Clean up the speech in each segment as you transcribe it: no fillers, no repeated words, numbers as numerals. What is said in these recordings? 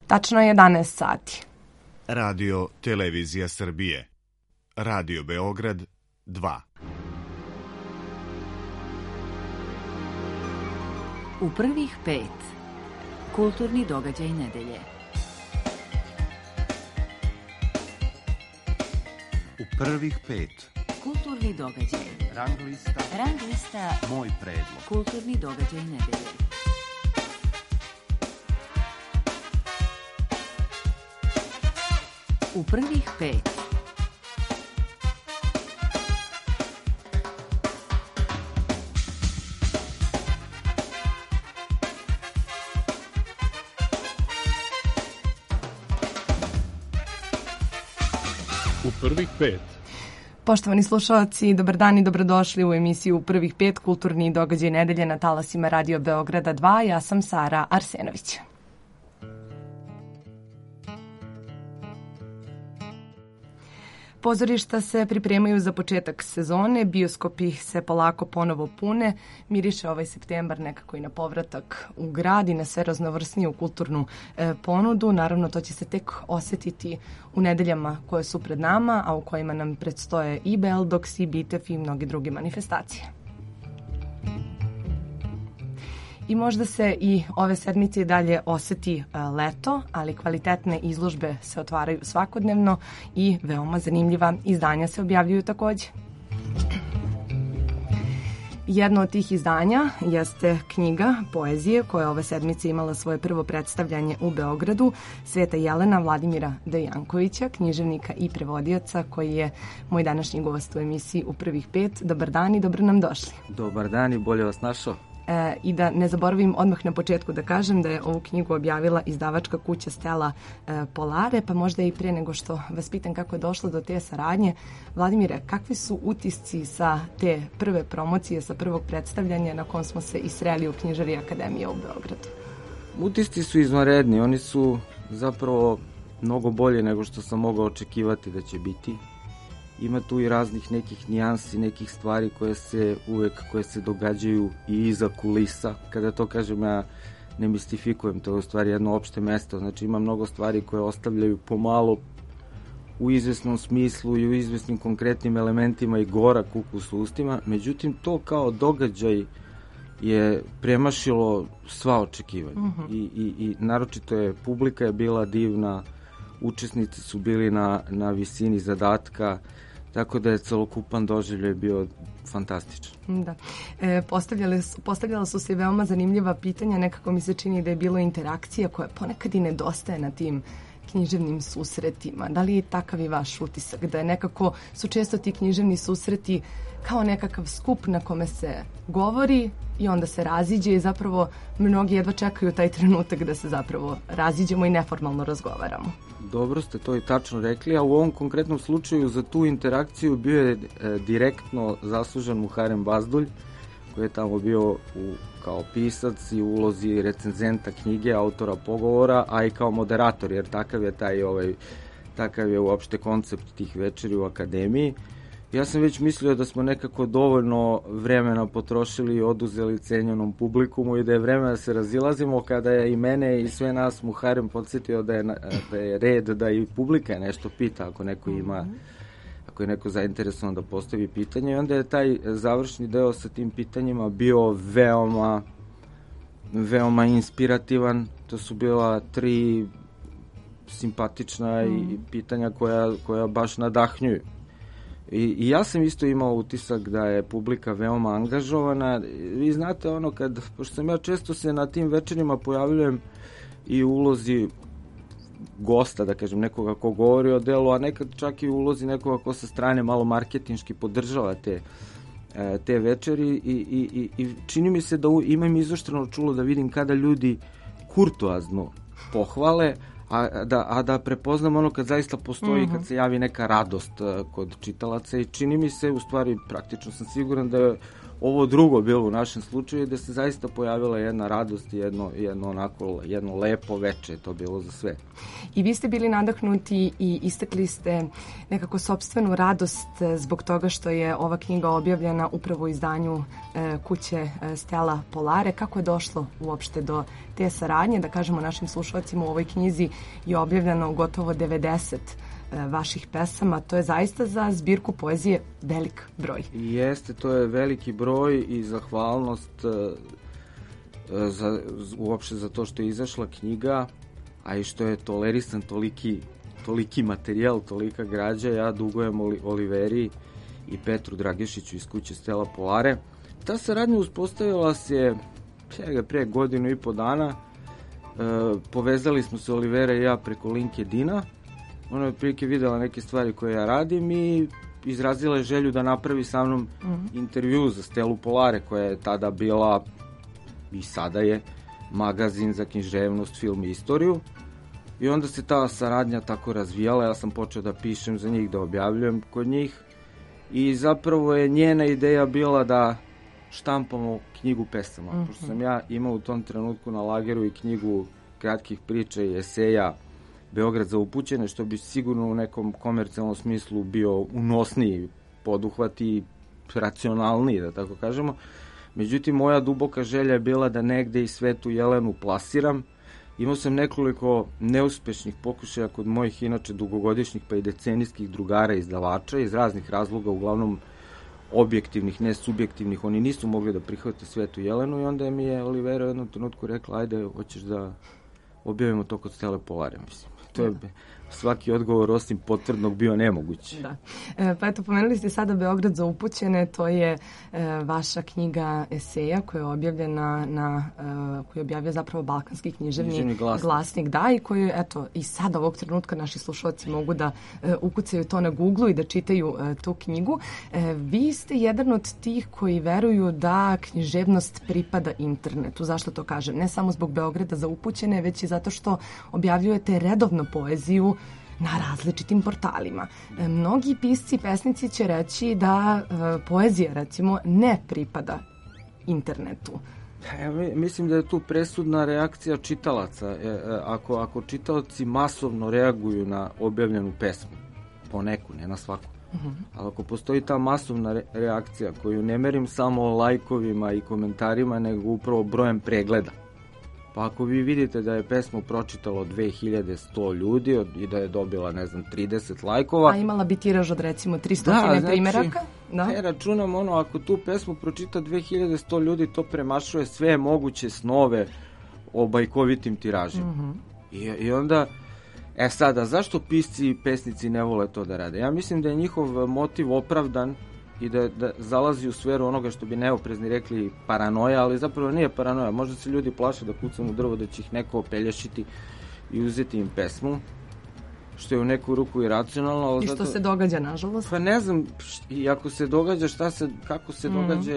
Tačno je 11 sati. Radio Televizija Srbije. Radio Beograd 2. U prvih 5. Kulturni događaj nedelje. U prvih 5. Kulturni događaj. Rang lista. Moj predlog. Kulturni događaj nedelje. U prvih 5. U prvih 5. Poštovani slušalci, dobar dan i dobrodošli u emisiju U prvih 5 kulturni događaj nedelje na talasima Radio Beograda 2. Ja sam Sara Arsenović. Pozorišta se pripremaju za početak sezone, bioskopi se polako ponovo pune, miriše ovaj septembar nekako i na povratak u grad i na sve raznovrsniju kulturnu ponudu. Naravno, to će se tek osetiti u nedeljama koje su pred nama, a u kojima nam predstoje i Beldoks i Bitef i mnoge druge manifestacije. I možda se i ove sedmice i dalje oseti leto, ali kvalitetne izložbe se otvaraju svakodnevno i veoma zanimljiva izdanja se objavljuju takođe. Jedno od tih izdanja jeste knjiga poezije koja je ove sedmice imala svoje prvo predstavljanje u Beogradu, Sveta Jelena Vladimira Dejankovića, književnika i prevodioca koji je moj današnji gost u emisiji U prvih 5. Dobar dan i dobro nam došli. Dobar dan i bolje vas našao. I da ne zaboravim odmah na početku da kažem da je ovu knjigu objavila izdavačka kuća Stella Polare, pa možda i pre nego što vas pitam kako je došlo do te saradnje. Vladimire, kakvi su utisci sa te prve promocije, sa prvog predstavljanja na kom smo se i sreli u Knjižari Akademije u Beogradu? Utisci su izvanredni, oni su zapravo mnogo bolje nego što sam mogao očekivati da će biti. Ima tu i raznih nekih nijansi, nekih stvari koje se događaju i iza kulisa. Kada to kažem, ja ne mistifikujem, to je u stvari jedno opšte mesto. Znači ima mnogo stvari koje ostavljaju pomalo u izvesnom smislu i u izvesnim konkretnim elementima i gorak ukus u ustima. Međutim, to kao događaj je premašilo sva očekivanja. I naročito je, publika je bila divna, učesnici su bili na visini zadatka, tako da je celokupan doživljaj bio fantastičan. Da. Postavljala su se veoma zanimljiva pitanja, nekako mi se čini da je bilo interakcija koja ponekad i nedostaje na tim književnim susretima. Da li je takav i vaš utisak, da je nekako su često ti književni susreti kao nekakav skup na kome se govori i onda se raziđe i zapravo mnogi jedva čekaju taj trenutak da se zapravo raziđemo i neformalno razgovaramo. Dobro ste to i tačno rekli, a u ovom konkretnom slučaju za tu interakciju bio je direktno zaslužen Muharem Bazdulj, koji je tamo bio kao pisac i u ulozi recenzenta knjige, autora pogovora, a i kao moderator, jer takav je uopšte koncept tih večeri u Akademiji. Ja sam već mislio da smo nekako dovoljno vremena potrošili i oduzeli cenjenom publikumu i da je vreme da se razilazimo, kada je i mene i sve nas Muharem podsjetio da je red da i publika nešto pita ako je neko zainteresovan da postavi pitanje. I onda je taj završni deo sa tim pitanjima bio veoma inspirativan. To su bila 3 simpatična i pitanja koja baš nadahnjuju. I ja sam isto imao utisak da je publika veoma angažovana. Vi znate pošto sam ja često se na tim večerima pojavljujem i u ulozi gosta, da kažem, nekoga ko govori o delu, a nekad čak i u ulozi nekoga ko sa strane malo marketinški podržava te večeri i čini mi se da imam izoštreno čulo da vidim kada ljudi kurtoazno pohvale, a da prepoznam kad zaista postoji, kad se javi neka radost kod čitalaca i čini mi se, u stvari praktično sam siguran da je ovo drugo bilo u našem slučaju, da se zaista pojavila jedna radost i jedno lepo veče, to bilo za sve. I vi ste bili nadahnuti i istakli ste nekako sopstvenu radost zbog toga što je ova knjiga objavljena upravo u izdanju kuće Stella Polare. Kako je došlo uopšte do te saradnje? Da kažemo našim slušalcima, u ovoj knjizi je objavljeno gotovo 90 vaših pesama. To je zaista za zbirku poezije velik broj. Jeste, to je veliki broj i zahvalnost uopšte za to što je izašla knjiga, a i što je tolerisan toliki materijal, tolika građa. Ja dugujem Oliveri i Petru Dragišiću iz kuće Stella Polare. Ta saradnja uspostavila se pre 1.5 godina. Povezali smo se Olivera i ja preko LinkedIna. Ona je otprilike videla neke stvari koje ja radim i izrazila je želju da napravi sa mnom intervju za Stellu Polare, koja je tada bila i sada je magazin za književnost, film i istoriju. I onda se ta saradnja tako razvijala, ja sam počeo da pišem za njih, da objavljujem kod njih i zapravo je njena ideja bila da štampamo knjigu pesama. Pošto sam ja imao u tom trenutku na lageru i knjigu kratkih priča i eseja Beograd za upućene, što bi sigurno u nekom komercijalnom smislu bio unosniji poduhvat i racionalniji, da tako kažemo. Međutim, moja duboka želja je bila da negde i Svetu Jelenu plasiram. Imao sam nekoliko neuspešnih pokušaja kod mojih inače dugogodišnjih pa i decenijskih drugara izdavača iz raznih razloga, uglavnom objektivnih, ne subjektivnih. Oni nisu mogli da prihvate Svetu Jelenu i onda mi je Olivera u jednom trenutku rekla, ajde, hoćeš da objavimo to kod Stelle Polare, mislim. To je svaki odgovor osim potvrdnog bio nemoguć. Da. Pa eto, pomenuli ste sada Beograd za upućene, to je vaša knjiga eseja koja je objavljena koju je objavio zapravo Balkanski književni glasnik. Da, i koju, eto, i sada ovog trenutka naši slušalci mogu da ukucaju to na Google-u i da čitaju tu knjigu. Vi ste jedan od tih koji veruju da književnost pripada internetu. Zašto to kažem? Ne samo zbog Beograda za upućene, već i zato što objavljujete redovno poeziju na različitim portalima. Mnogi pisci i pesnici će reći da poezija, recimo, ne pripada internetu. Mislim da je tu presudna reakcija čitalaca. Ako čitaoci masovno reaguju na objavljenu pesmu, po neku, ne na svaku, ali ako postoji ta masovna reakcija koju ne merim samo lajkovima i komentarima, nego upravo brojem pregleda, pa ako vi vidite da je pesmu pročitalo 2100 ljudi i da je dobila, 30 lajkova... A imala bi tiraž od recimo 300 primeraka? Da, računam ako tu pesmu pročita 2100 ljudi, to premašuje sve moguće snove o bajkovitim tiražima. I onda, sada, zašto pisci i pesnici ne vole to da rade? Ja mislim da je njihov motiv opravdan i da zalazi u sferu onoga što bi neoprezni rekli paranoja, ali zapravo nije paranoja. Možda se ljudi plaše da kucam u drvo, da će ih neko opelješiti i uzeti im pesmu, što je u neku ruku iracionalno. I što se događa, nažalost? Pa ne znam, i ako se događa, kako se događa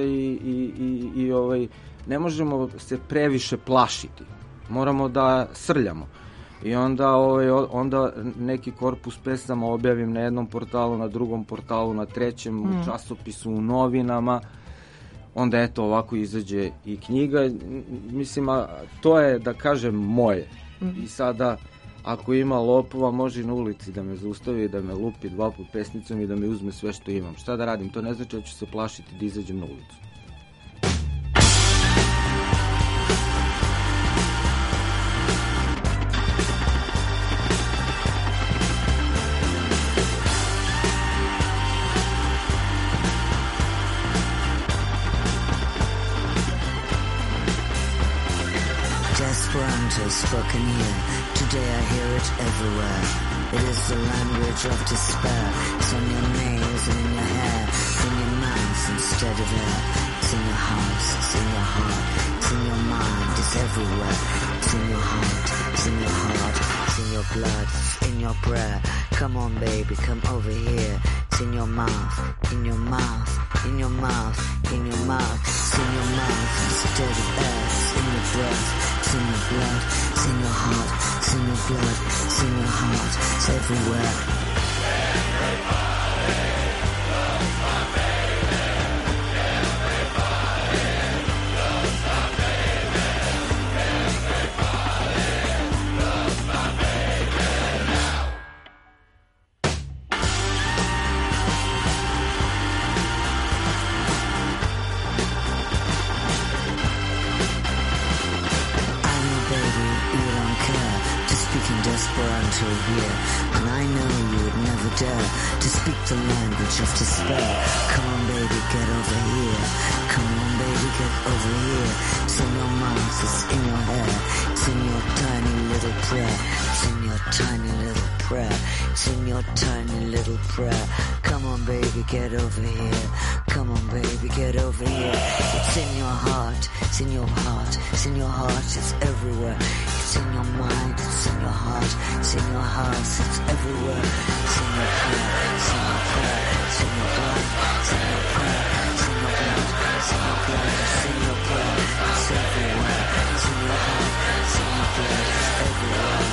i ne možemo se previše plašiti. Moramo da srljamo. I onda neki korpus pesama objavim na jednom portalu, na drugom portalu, na trećem, u časopisu, u novinama. Onda eto ovako izađe i knjiga. Mislim, to je, da kažem, moje. I sada, ako ima lopova, može i na ulici da me zaustavi, da me lupi 2 put pesnicom i da me uzme sve što imam. Šta da radim? To ne znači da ću se plašiti da izađem na ulicu. Spoken here, today I hear it everywhere. It is the language of despair. It's on your nails and in your hair. It's in your mouth instead of air. It's in your house, it's in your heart. It's in your mind, it's everywhere. It's in your heart, it's in your heart. It's in your blood, it's in your prayer. Come on baby, come over here. It's in your mouth, in your mouth, in your mouth, in your mouth. It's in your mouth instead of air. It's in your breath. It's in your blood, it's in your heart, it's in your blood, it's in your heart, it's everywhere. Everybody loves my baby. Everybody for until here, and I know you would never dare to speak the language of despair. Come on, baby, get over here. Come on, baby, get over here. It's in your mouth, it's in your hair. It's in your tiny little prayer. It's in your tiny little prayer. It's in your tiny little prayer. Come on, baby, get over here. Come on, baby, get over here. It's in your heart. It's in your heart. It's in your heart. It's everywhere. It's in your mind. It's in your heart. It's in your house. It's everywhere. It's in your prayer. It's in your prayer. It's in your blood. It's in your prayer. It's in your blood. It's in your blood. It's in your prayer. It's everywhere. It's in your heart. It's in your blood. It's everywhere.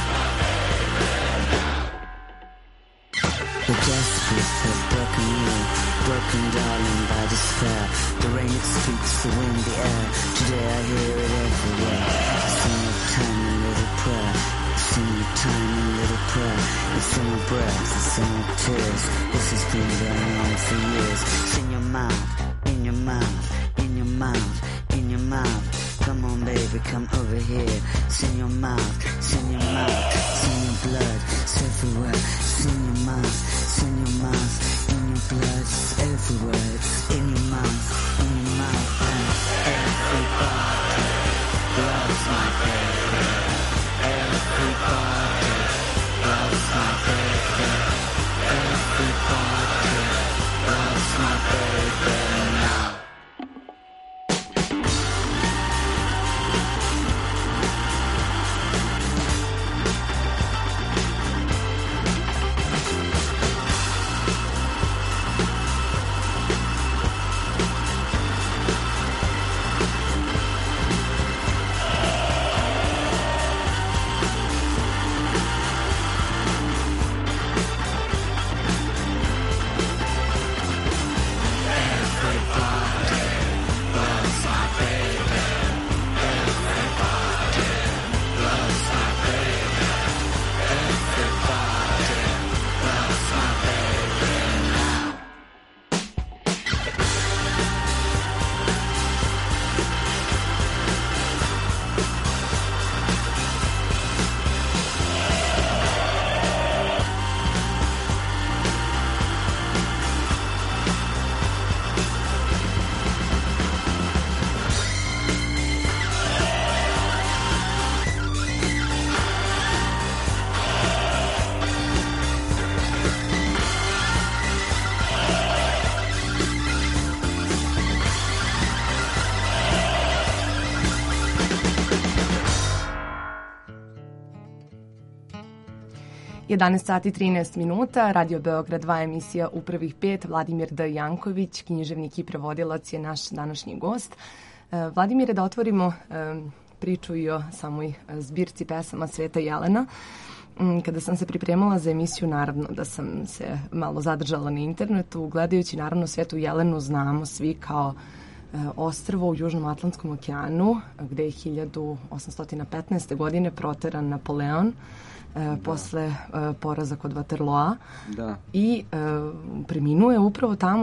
The desperate have broken you, broken darling by despair. The rain it speaks, the wind, the air. Today I hear it everywhere. Sing your tiny little prayer. Sing your tiny little prayer. It's in your breath, it's in your tears. This has been going on for years. It's in your mouth, in your mouth, in your mouth, in your mouth. Come on, baby, come over here. It's in your mouth, it's in your mouth. It's in your blood, it's everywhere. It's in your mouth, it's in your mouth. In your blood, it's everywhere. It's in your mouth, in your mouth. And everybody loves my baby. Everybody loves my baby. Everybody loves my baby now. Jedanaest sati 13 minuta, Radio Beograd 2 emisija u prvih 5. Vladimir D. Janković, književnik i prevodilac je naš današnji gost. Vladimire, da otvorimo priču i o samoj zbirci pesama Sveta Jelena. Kada sam se pripremala za emisiju, naravno da sam se malo zadržala na internetu. Gledajući naravno Svetu Jelenu znamo svi kao ostrvo u Južnom Atlantskom okeanu, gde je 1815. godine proteran Napoleon posle poraza kod Waterloa i preminuo je upravo tamo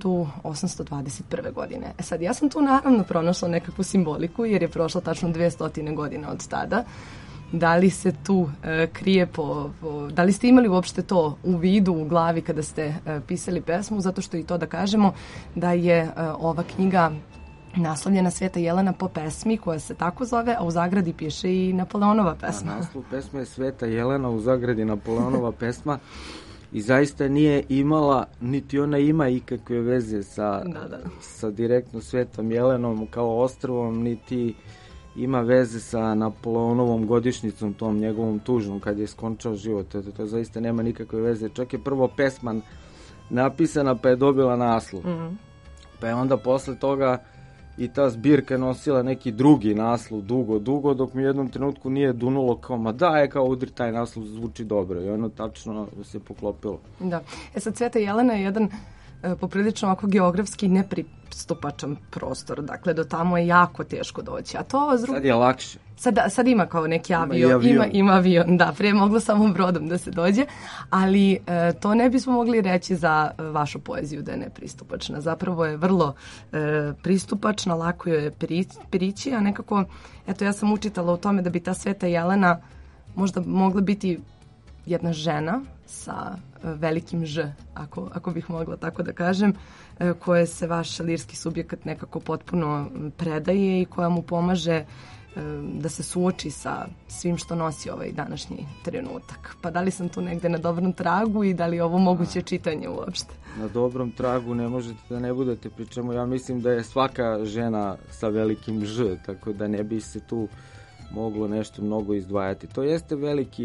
1821. godine. Sad, ja sam tu naravno pronašla nekakvu simboliku jer je prošlo tačno 200 godina od tada. Da li se tu krije da li ste imali uopšte to u vidu, u glavi kada ste pisali pesmu, zato što i to da kažemo da je ova knjiga naslovljena Sveta Jelena po pesmi koja se tako zove, a u zagradi piše i Napoleonova pesma. Naslov pesme je Sveta Jelena, u zagradi Napoleonova pesma i zaista nije imala, niti ona ima ikakve veze sa direktno Svetom Jelenom kao ostrvom, niti ima veze sa Napoleonovom godišnjicom, tom njegovom tužnom kad je skončao život. To zaista nema nikakve veze. Čak je prvo pesma napisana pa je dobila naslov. Pa je onda posle toga i ta zbirka nosila neki drugi naslov dugo, dok mi u jednom trenutku nije dunulo kao, ma da, kao udri taj naslov, zvuči dobro. I ono tačno se poklopilo. Da. Sad Sveta Jelena je jedan poprilično ovako geografski nepristupačan prostor. Dakle, do tamo je jako teško doći. A to sad je lakše. Sad ima kao neki avion. Ima avion, da. Prije je moglo samo brodom da se dođe. Ali to ne bismo mogli reći za vašu poeziju da je nepristupačna. Zapravo je vrlo pristupačna, lako je prići, a nekako, eto, ja sam učitala u tome da bi ta Sveta Jelena možda mogla biti jedna žena sa velikim Ž, ako bih mogla tako da kažem, koje se vaš lirski subjekat nekako potpuno predaje i koja mu pomaže da se suoči sa svim što nosi ovaj današnji trenutak. Pa da li sam tu negde na dobrom tragu i da li je ovo moguće čitanje uopšte? Na dobrom tragu ne možete da ne budete, pri čemu ja mislim da je svaka žena sa velikim Ž, tako da ne bi se tu moglo nešto mnogo izdvajati. To jeste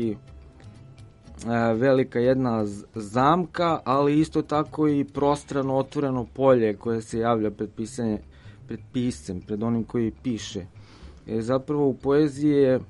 velika jedna zamka, ali isto tako i prostrano otvoreno polje koje se javlja pred piscem, pred onim koji piše. Zapravo u poeziji je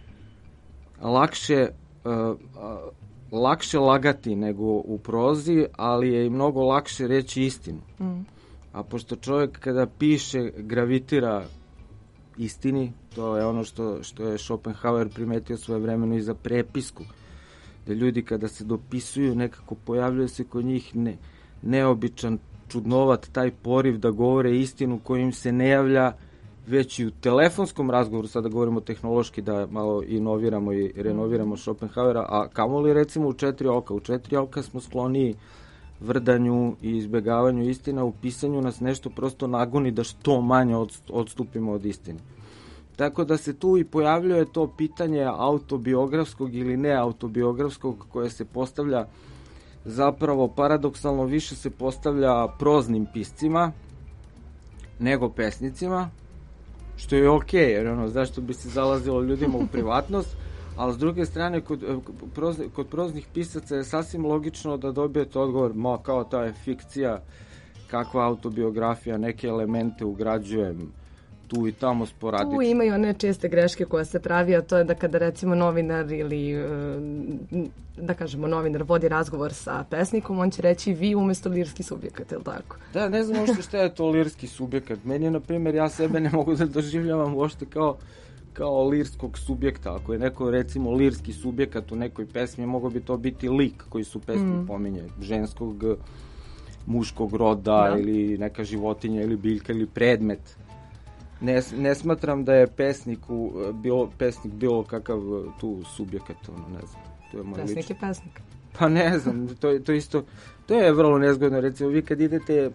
lakše lagati nego u prozi, ali je i mnogo lakše reći istinu. A pošto čovjek kada piše gravitira istini, to je ono što je Schopenhauer primetio svojevremeno i za prepisku, da ljudi kada se dopisuju nekako pojavljuje se kod njih neobičan, čudnovat taj poriv da govore istinu kojim se ne javlja već i u telefonskom razgovoru, sada govorimo tehnološki da malo inoviramo i renoviramo Schopenhauera, a kamoli recimo u 4 oka. U 4 oka smo skloniji vrdanju i izbegavanju istina, u pisanju nas nešto prosto nagoni da što manje odstupimo od istine. Tako da se tu i pojavljuje to pitanje autobiografskog ili neautobiografskog koje se postavlja zapravo paradoksalno više se postavlja proznim piscima nego pesnicima, što je okej, jer zašto bi se zalazilo ljudima u privatnost, ali s druge strane kod proznih pisaca je sasvim logično da dobijete odgovor, kao ta je fikcija, kakva autobiografija, neke elemente ugrađujem tu i tamo sporadično. Tu imaju one česte greške koja se pravi, a to je da kada recimo novinar ili da kažemo novinar vodi razgovor sa pesnikom, on će reći vi umesto lirski subjekat, je li tako? Da, ne znam uopšte šta je to lirski subjekat. Meni je, na primjer, ja sebe ne mogu da doživljavam uopšte kao lirskog subjekta. Ako je neko, recimo, lirski subjekat u nekoj pesmi, mogo bi to biti lik koji su pesmi pominje, ženskog, muškog roda ili neka životinja ili biljka ili predmet. Ne smatram da je pesnik bilo kakav tu subjekat, ne znam. To je moj pesnik je pesnik. Pa ne znam, to isto, to je vrlo nezgodno. Recimo vi kad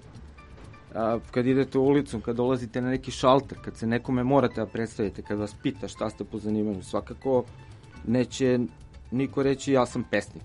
idete ulicom, kad dolazite na neki šalter, kad se nekome morate da predstavite, kad vas pita šta ste po zanimanju, svakako neće niko reći ja sam pesnik.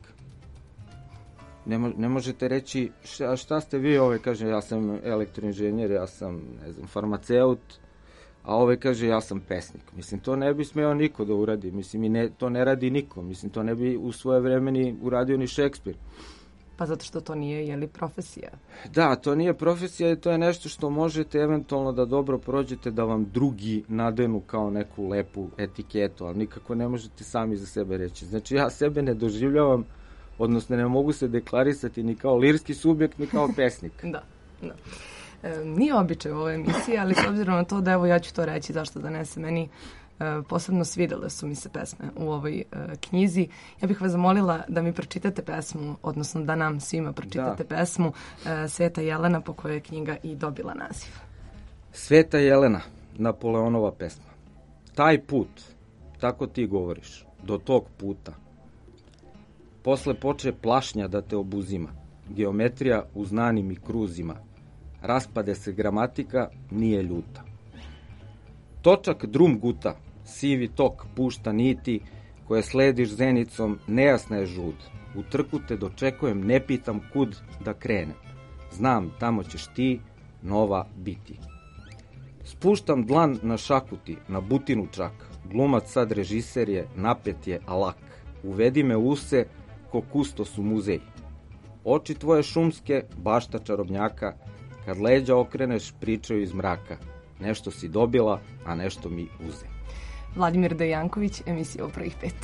Ne možete reći šta ste vi, kaže ja sam elektroinženjer, ja sam, ne znam, farmaceut, a kaže ja sam pesnik. Mislim, to ne bi smeo niko da uradi. Mislim, to ne radi niko. Mislim, to ne bi u svoje vremeni uradio ni Šekspir. Pa zato što to nije, profesija? Da, to nije profesija i to je nešto što možete eventualno da dobro prođete, da vam drugi nadenu kao neku lepu etiketu, ali nikako ne možete sami za sebe reći. Znači, ja sebe ne doživljavam, odnosno ne mogu se deklarisati ni kao lirski subjekt, ni kao pesnik. Da. Nije običaj u ovoj emisiji, ali s obzirom na to da evo ja ću to reći zašto da ne se meni posebno svidele su mi se pesme u ovoj knjizi. Ja bih vas zamolila da mi pročitate pesmu, odnosno da nam svima pročitate pesmu Sveta Jelena, po kojoj je knjiga i dobila naziv. Sveta Jelena, Napoleonova pesma. Taj put, tako ti govoriš, do tog puta. Posle poče plašnja da te obuzima, geometrija u znanim i kruzima. Raspade se gramatika, nije ljuta. Točak drum guta, sivi tok pušta niti, koje slediš zenicom, nejasna je žud. U trku te dočekujem, ne pitam kud da krenem. Znam, tamo ćeš ti, nova biti. Spuštam dlan na šakuti, na butinu čak. Glumac sad režiser je, napet je, alak. Uvedi me use, ko kustos u muzej. Oči tvoje šumske, bašta čarobnjaka, kad leđa okreneš, pričaju iz mraka. Nešto si dobila, a nešto mi uze. Vladimir Dejanković, emisija u prvih 5.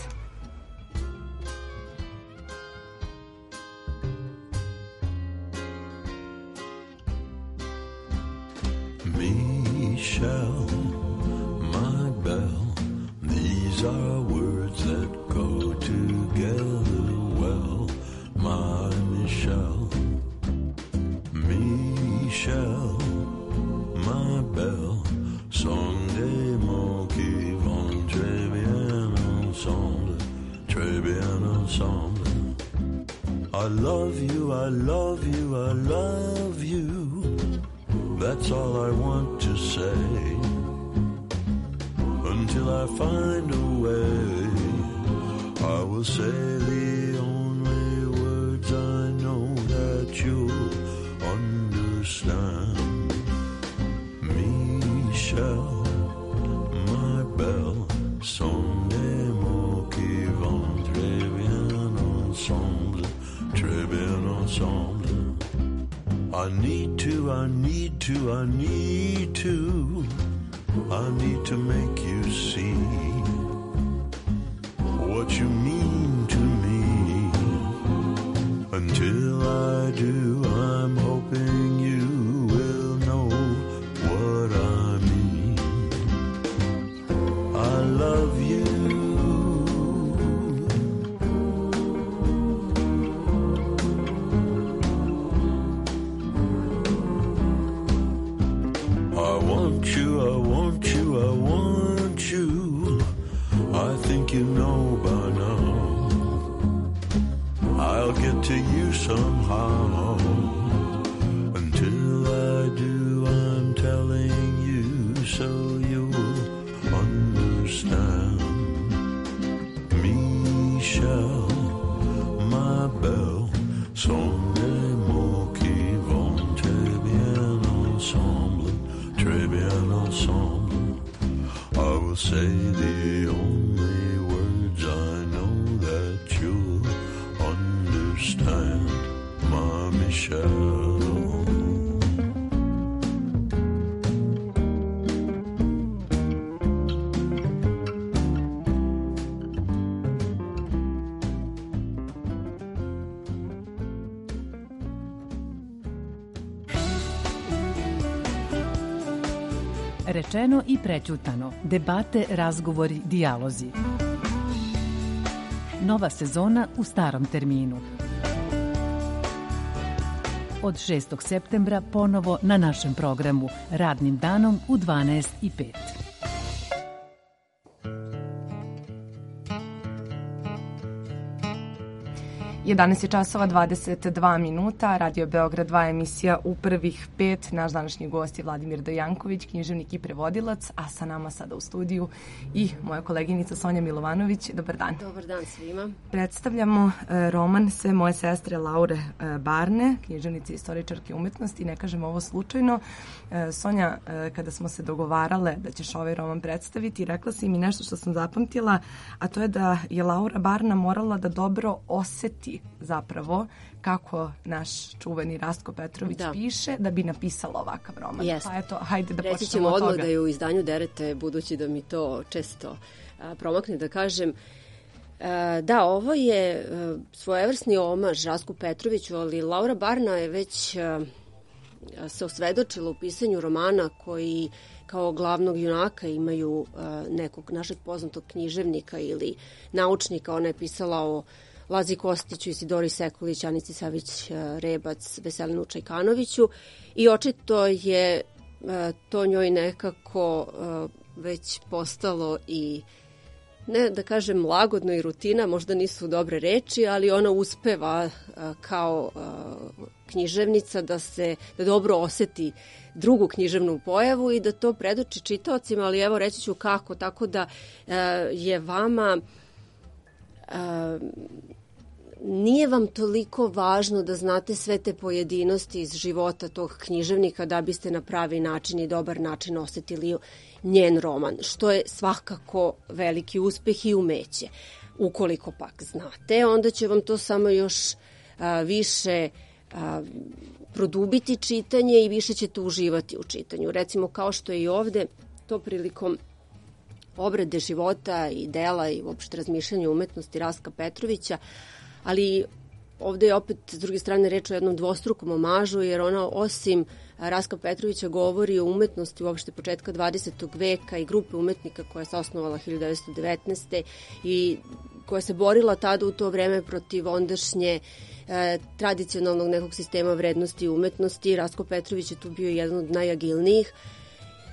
Michelle, my belle, these are words that go together well. My Michelle, Michelle, ma belle, sont des mots qui vont très bien ensemble. I love you, I love you, I love you. That's all I want to say. Until I find a way, I will say the only words I know that you'll understand. Michel, my belle, sont des mots qui vont très bien ensemble, très bien ensemble. I need to, I need to, I need to, I need to make you see what you mean to me. Until I do, I'm hoping you will know what I mean. I love you. I want you, I want you, I want you. I think you know by now. I'll get to you somehow. Until I do, I'm telling you so you'll understand. Michel, ma belle, sont des mots qui vont très bien ensemble, très bien ensemble. I will say the only words I know that you'll understand, my Michelle. Rečeno i prećutano. Debate, razgovori, dijalozi. Nova sezona u starom terminu. Od 6. septembra ponovo na našem programu, radnim danom u 12:05. 11 je časova 22 minuta, Radio Beograd 2 emisija u prvih 5. Naš današnji gost je Vladimir Dejanković, književnik i prevodilac, a sa nama sada u studiju i moja koleginica Sonja Milovanović. Dobar dan. Dobar dan svima. Predstavljamo roman Sve moje sestre Laure Barne, književnice i istoričarke umetnosti. Ne kažem ovo slučajno. Sonja, kada smo se dogovarale da ćeš ovaj roman predstaviti, rekla si mi nešto što sam zapamtila, a to je da je Laura Barna morala da dobro oseti zapravo kako naš čuveni Rastko Petrović piše da bi napisala ovakav roman. Yes. Pa eto, hajde da Reći počnemo od toga. odmah da je u izdanju Derete, budući da mi to često promakne da kažem. Da, ovo je svojevrsni omaž Rastku Petroviću, ali Laura Barna je već se osvedočila u pisanju romana koji kao glavnog junaka imaju nekog našeg poznatog književnika ili naučnika. Ona je pisala o Lazi Kostiću, Isidori Sekulić, Anici Savić-Rebac, Veselinu Čajkanoviću i očito je to njoj nekako već postalo i ne da kažem lagodno i rutina, možda nisu dobre reči, ali ona uspeva kao književnica da dobro oseti drugu književnu pojavu i da to predoči čitaocima, ali evo reći ću kako, tako da je vama nije vam toliko važno da znate sve te pojedinosti iz života tog književnika da biste na pravi način i dobar način osetili njen roman, što je svakako veliki uspeh i umeće. Ukoliko pak znate, onda će vam to samo još više produbiti čitanje i više ćete uživati u čitanju. Recimo kao što je i ovde, to prilikom obrade života i dela i uopšte razmišljanja umetnosti Rastka Petrovića, ali ovde je opet s druge strane reč o jednom dvostrukom omažu, jer ona osim Rastka Petrovića govori o umetnosti uopšte početka 20. veka i grupe umetnika koja se osnovala 1919. i koja se borila tada u to vreme protiv ondašnje tradicionalnog nekog sistema vrednosti i umetnosti. Rastko Petrović je tu bio jedan od najagilnijih.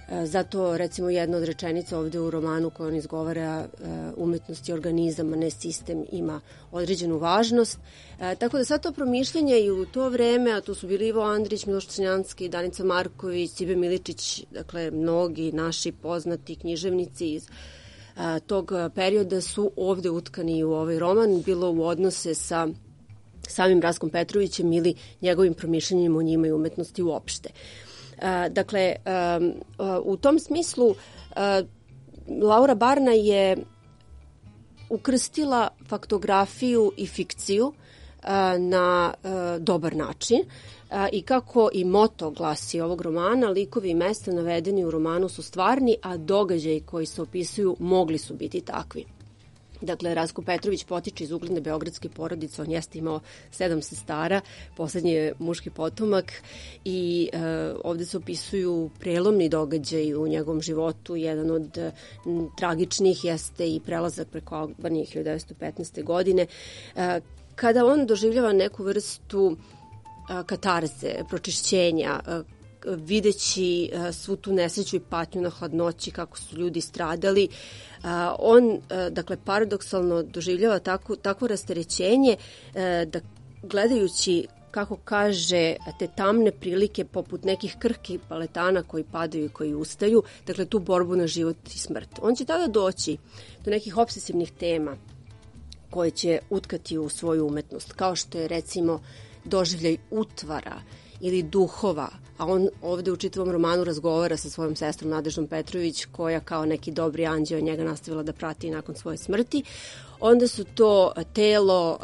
Zato, recimo, jedna od rečenica ovde u romanu koju on izgovara, umetnost je organizam, a ne sistem, ima određenu važnost. Tako da sad to promišljanje i u to vreme, a tu su bili Ivo Andrić, Miloš Crnjanski, Danica Marković, Cibe Miličić, dakle, mnogi naši poznati književnici iz tog perioda su ovde utkani u ovaj roman, bilo u odnose sa samim Raskom Petrovićem ili njegovim promišljanjem o njima i umetnosti uopšte. Dakle, u tom smislu Laura Barna je ukrstila faktografiju i fikciju na dobar način i kako i moto glasi ovog romana, likovi i mesta navedeni u romanu su stvarni, a događaji koji se opisuju mogli su biti takvi. Dakle, Rasko Petrović potiče iz ugledne beogradske porodice, on jeste imao 7 sestara, poslednji je muški potomak i ovde se opisuju prelomni događaji u njegovom životu. Jedan od tragičnih jeste i prelazak preko Albanije 1915. godine, kada on doživljava neku vrstu katarze, pročišćenja, videći svu tu nesreću i patnju na hladnoći, kako su ljudi stradali. On, dakle, paradoksalno doživljava takvo rasterećenje da gledajući, kako kaže, te tamne prilike poput nekih krhkih baletana koji padaju i koji ustaju, dakle, tu borbu na život i smrt. On će tada doći do nekih obsesivnih tema koje će utkati u svoju umetnost, kao što je, recimo, doživljaj utvara ili duhova, a on ovde u čitavom romanu razgovara sa svojom sestrom Nadeždom Petrović, koja kao neki dobri anđeo njega nastavila da prati nakon svoje smrti. Onda su to telo,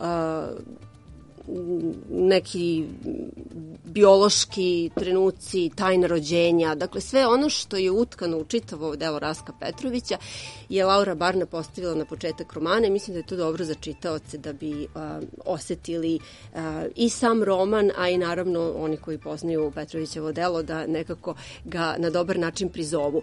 neki biološki trenuci, tajna rođenja, dakle sve ono što je utkano u čitavo delo Raska Petrovića je Laura Barna postavila na početak romana i mislim da je to dobro za čitaoce da bi osetili i sam roman, a i naravno oni koji poznaju Petrovićevo delo da nekako ga na dobar način prizovu.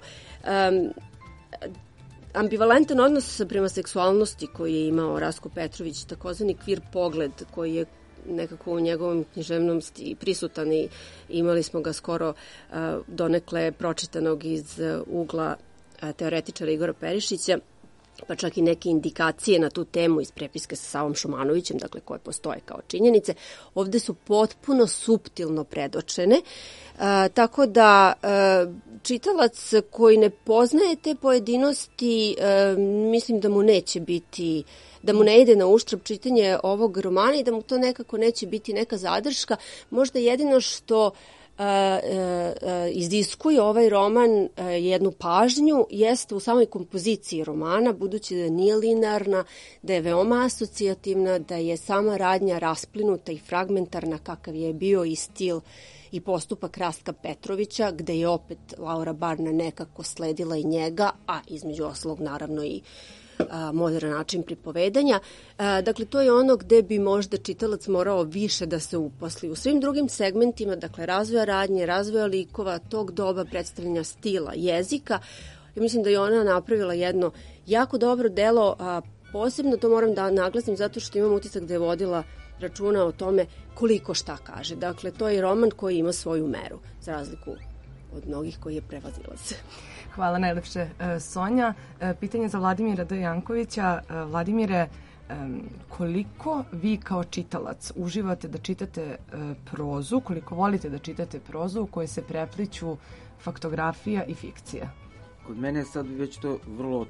Ambivalentan odnos prema seksualnosti koji je imao Rasko Petrović, takozvani queer pogled koji je nekako u njegovom književnosti prisutan i imali smo ga skoro donekle pročitanog iz ugla teoretičara Igora Perišića, pa čak i neke indikacije na tu temu iz prepiske sa Savom Šumanovićem, dakle koje postoje kao činjenice, ovde su potpuno suptilno predočene, tako da čitalac koji ne poznaje te pojedinosti, mislim da mu neće biti, da mu ne ide na uštrb čitanje ovog romana i da mu to nekako neće biti neka zadrška. Možda jedino što izdiskuje ovaj roman jednu pažnju jeste u samoj kompoziciji romana, budući da nije linearna, da je veoma asocijativna, da je sama radnja rasplinuta i fragmentarna kakav je bio i stil i postupak Rastka Petrovića, gde je opet Laura Barna nekako sledila i njega, a između oslog naravno i modern način pripovedanja. Dakle, to je ono gde bi možda čitalac morao više da se uposli. U svim drugim segmentima, dakle, razvoja radnje, razvoja likova, tog doba predstavljanja stila, jezika, ja mislim da je ona napravila jedno jako dobro delo, posebno to moram da naglasim zato što imam utisak da je vodila računa o tome koliko šta kaže. Dakle, to je roman koji ima svoju meru, za razliku od mnogih koji je prevazilaz. Hvala najlepše, Sonja. Pitanje za Vladimira D. Jankovića. Vladimire, koliko vi kao čitalac uživate da čitate prozu, koliko volite da čitate prozu u kojoj se prepliću faktografija i fikcija? Kod mene je sad već to vrlo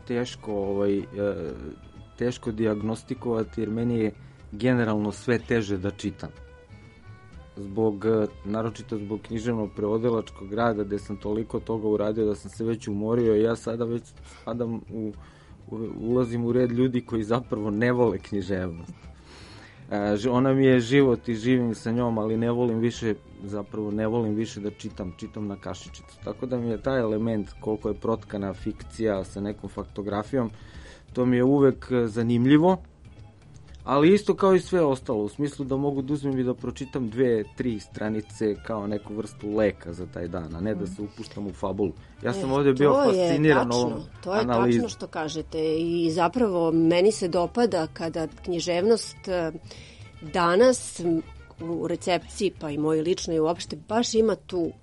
teško dijagnostikovati, jer meni je generalno sve teže da čitam. Naročito zbog književno-prevodilačkog rada, gde sam toliko toga uradio da sam se već umorio i ja sada već spadam ulazim u red ljudi koji zapravo ne vole književnost. Ona mi je život i živim sa njom, ali ne volim više da čitam na kašičicu. Tako da mi je taj element, koliko je protkana fikcija sa nekom faktografijom, to mi je uvek zanimljivo. Ali isto kao i sve ostalo, u smislu da mogu da uzmem i da pročitam 2-3 stranice kao neku vrstu leka za taj dan, a ne da se upuštam u fabulu. Ja sam ovde bio fasciniran ovom analizom. To je tačno što kažete i zapravo meni se dopada kada književnost danas u recepciji, pa i moje lično i uopšte, baš ima tu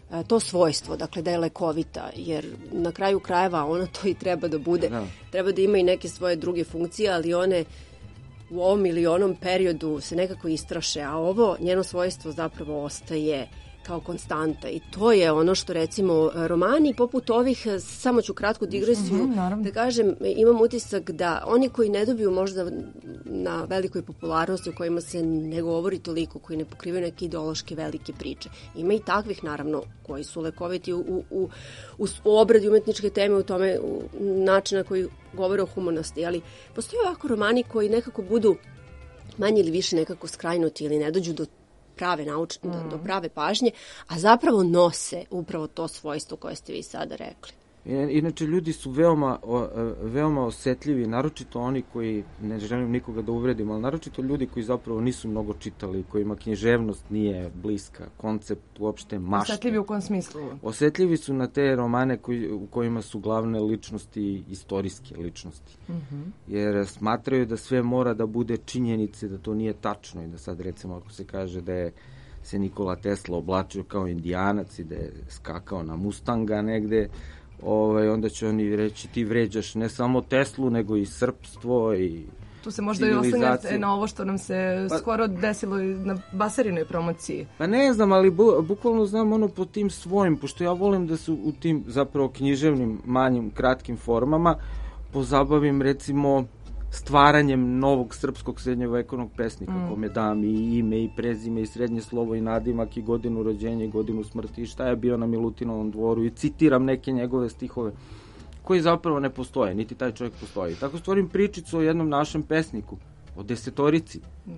to svojstvo, dakle da je lekovita, jer na kraju krajeva ona to i treba da bude. Da. Treba da ima i neke svoje druge funkcije, ali one u ovom ili onom periodu se nekako istraše, a ovo njeno svojstvo zapravo ostaje kao konstanta i to je ono što recimo romani poput ovih, samo ću kratku digresiju da kažem, imam utisak da oni koji ne dobiju možda na velikoj popularnosti o kojima se ne govori toliko, koji ne pokrivaju neke ideološke velike priče, ima i takvih naravno koji su lekoviti u obradi umetničke teme, u tome načina koji govore o humanosti, ali postoje ovako romani koji nekako budu manje ili više nekako skrajnuti ili ne dođu do do prave pažnje, a zapravo nose upravo to svojstvo koje ste vi sada rekli. Inače, ljudi su veoma osetljivi, naročito oni koji, ne želim nikoga da uvredim, ali naročito ljudi koji zapravo nisu mnogo čitali, kojima književnost nije bliska, koncept uopšte mašte. Osetljivi u kom smislu? Osetljivi su na te romane u kojima su glavne ličnosti istorijske ličnosti. Jer smatraju da sve mora da bude činjenice, da to nije tačno i da sad recimo ako se kaže da je se Nikola Tesla oblačio kao indijanac i da je skakao na Mustanga negde, onda će oni reći ti vređaš ne samo Teslu, nego i srpstvo i tu se možda i oslanjate na ovo što nam se skoro desilo na Basarinoj promociji. Pa ne znam, ali bukvalno znam ono po tim svojim, pošto ja volim da se u tim zapravo književnim, manjim, kratkim formama pozabavim recimo stvaranjem novog srpskog srednjevekovnog pesnika, kome dam i ime i prezime i srednje slovo i nadimak i godinu rođenja i godinu smrti i šta je bio na Milutinovom dvoru i citiram neke njegove stihove koji zapravo ne postoje, niti taj čovjek postoji. Tako stvorim pričicu o jednom našem pesniku, o Desetorici.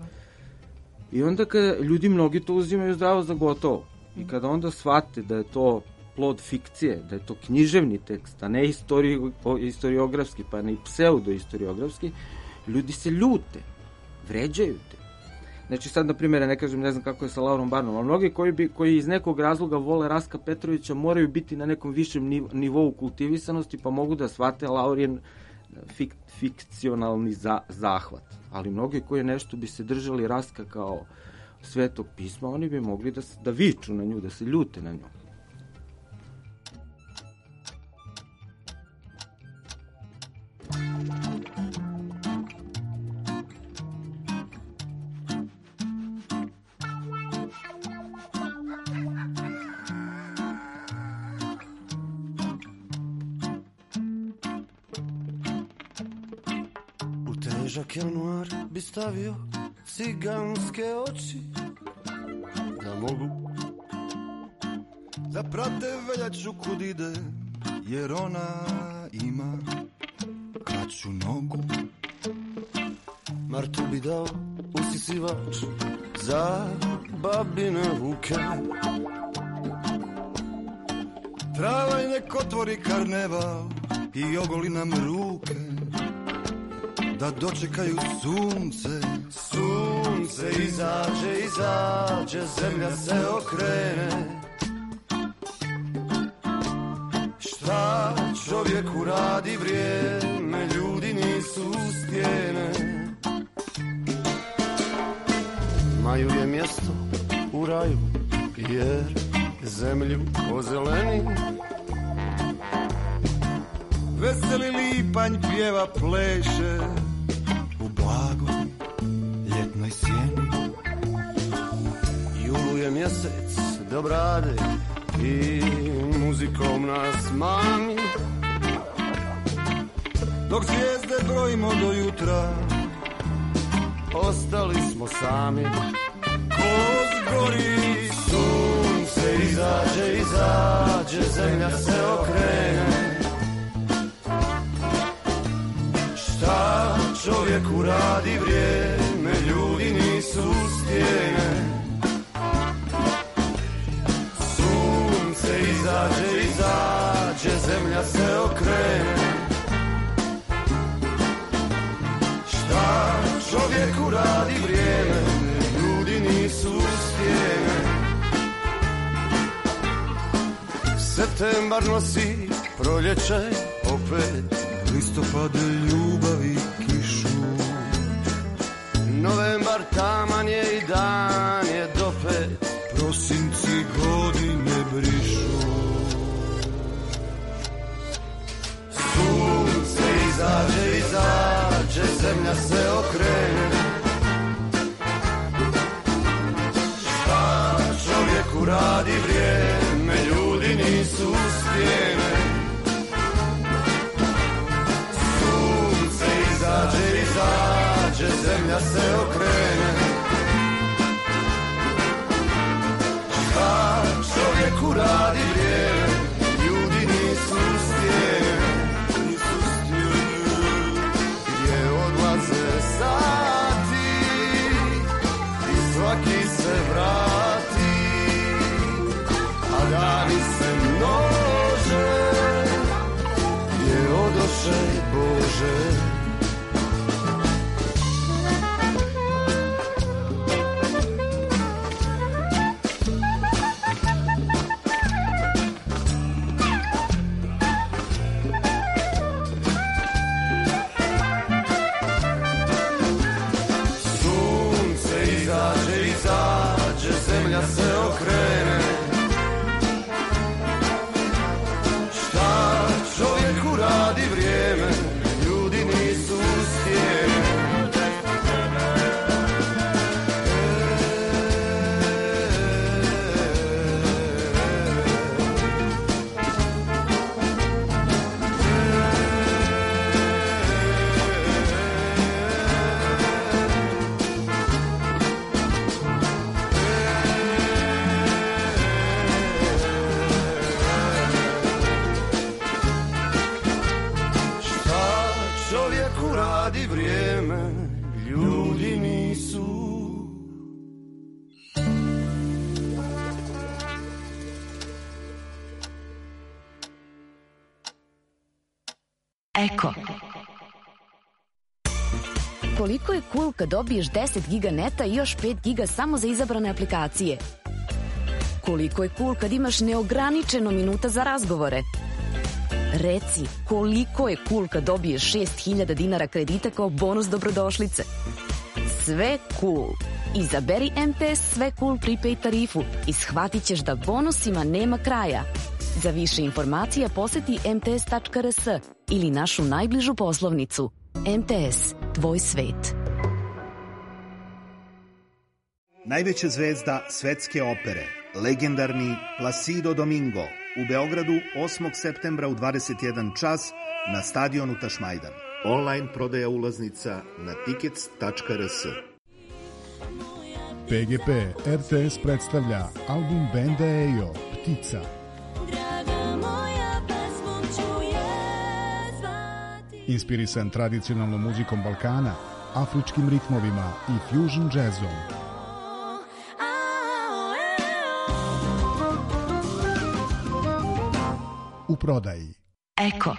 I onda kada ljudi mnogi to uzimaju zdravo za gotovo i kada onda shvate da je to plod fikcije, da je to književni tekst, a ne istoriografski, pa ne i pseudo-istoriografski, ljudi se ljute, vređaju te. Znači sad, na primjer, ne kažem, ne znam kako je sa Laurom Barnom, ali mnogi koji iz nekog razloga vole Rastka Petrovića moraju biti na nekom višem nivou kultivisanosti, pa mogu da shvate Laurin fikcionalni zahvat. Ali mnogi koji nešto bi se držali Rastka kao svetog pisma, oni bi mogli da viču na nju, da se ljute na nju. Težak januar bi stavio ciganske oči da mogu da prate veljaču kud ide, jer ona ima kraću nogu. Martu bi dao usisivač za babine vuke, travaj nek otvori karneval i ogoli nam ruke, da dočekaju sunce. Sunce izađe, zemlja se okrene. Šta čovjeku radi vrijeme, ljudi nisu stijene. Maju je mjesto u raju, jer zemlju ozeleni. Veseli lipanj pjeva, pleše u blagoj ljetnoj sjeni. Julu je mjesec do brade i muzikom nas mami. Dok zvijezde brojimo do jutra, ostali smo sami. Koz gori, sunce izađe, zemlja se okrene. Šta čovjeku radi vrijeme, ljudi nisu stijene. Sunce izađe, zemlja se okrene. Šta čovjeku radi vrijeme, ljudi nisu stijene. Septembar nosi proljeće opet, listopade ljubavi kišu. Novembar taman je i dan je dopet, prosinci godine brišu. zemlja se okrene. Šta čovjeku radi vrijeme, ljudi nisu stijene. Sunce izađe, zemlja se okrene. Šta čovjeku radi vrijeme, ljudi nisu stijene. Gdje odlaze sati i svaki se vrati, a dani se množe, gdje odoše Bože. Zemlja se okrene. Šta čovjeku radi vrijeme, ljudi nisu stijene. Radi vrijeme, ljudi nisu. Eko. Koliko je cool kad dobiješ 10 giga neta i još 5 giga samo za izabrane aplikacije? Koliko je cool kad imaš neograničeno minuta za razgovore? Reci, koliko je cool kad dobiješ 6.000 dinara kredita kao bonus dobrodošlice? Sve cool. Izaberi MTS Sve cool prepaid tarifu i shvatit ćeš da bonusima nema kraja. Za više informacija poseti mts.rs ili našu najbližu poslovnicu. MTS, tvoj svet. Najveća zvezda svetske opere, legendarni Placido Domingo, u Beogradu 8. septembra u 21 čas na stadionu Tašmajdan. Online prodaja ulaznica na tickets.rs. PGP RTS predstavlja album benda Ejo, Ptica. Inspirisan tradicionalnom muzikom Balkana, afričkim ritmovima i fusion jazzom. U prodaji. Eko.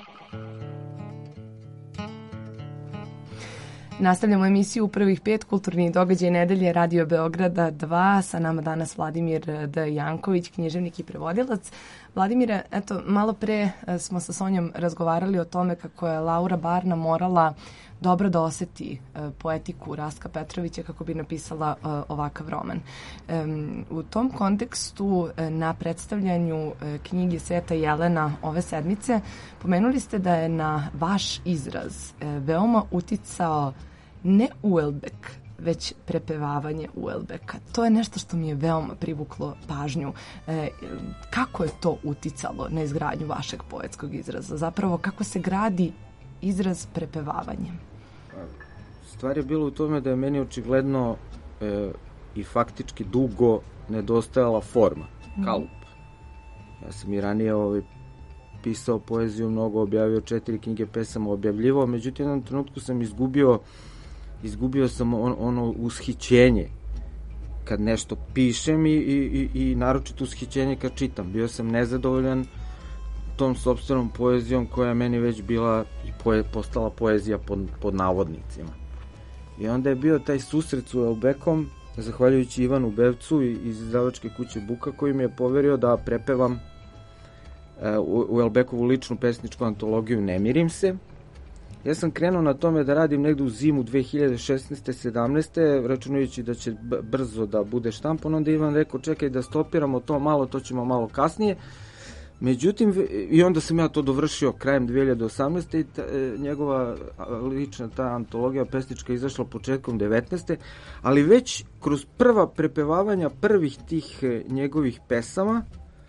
Nastavljamo emisiju u prvih 5 kulturnih događaja nedelje Radio Beograda 2. Sa nama danas Vladimir D. Janković, književnik i prevodilac. Vladimire, eto, malo pre smo sa Sonjom razgovarali o tome kako je Laura Barna morala dobro da oseti poetiku Rastka Petrovića kako bi napisala ovakav roman. U tom kontekstu na predstavljanju knjige Sveta Jelena ove sedmice pomenuli ste da je na vaš izraz veoma uticao ne Uelbek, već prepevavanje Uelbeka. To je nešto što mi je veoma privuklo pažnju. Kako je to uticalo na izgradnju vašeg poetskog izraza? Zapravo, kako se gradi izraz prepevavanjem? Stvar je bilo u tome da je meni očigledno i faktički dugo nedostajala forma, kalup. Ja sam i ranije pisao poeziju, mnogo objavio, 4 knjige pesama objavljivao, međutim, u jednom trenutku sam izgubio sam ono ushićenje kad nešto pišem i naročito ushićenje kad čitam. Bio sam nezadovoljan tom sopstvenom poezijom koja je meni već bila i postala poezija pod navodnicima. I onda je bio taj susret s Uelbekom, zahvaljujući Ivanu Bevcu iz izdavačke kuće Buka, koji mi je poverio da prepevam Uelbekovu ličnu pesničku antologiju Ne mirim se. Ja sam krenuo na tome da radim negde u zimu 2016. 17. računajući da će brzo da bude štampan. Onda Ivan rekao, čekaj da stopiramo to malo, to ćemo malo kasnije. Međutim, i onda sam ja to dovršio krajem 2018. i njegova lična ta antologija pesnička izašla početkom 19. Ali već kroz prva prepevavanja prvih tih njegovih pesama,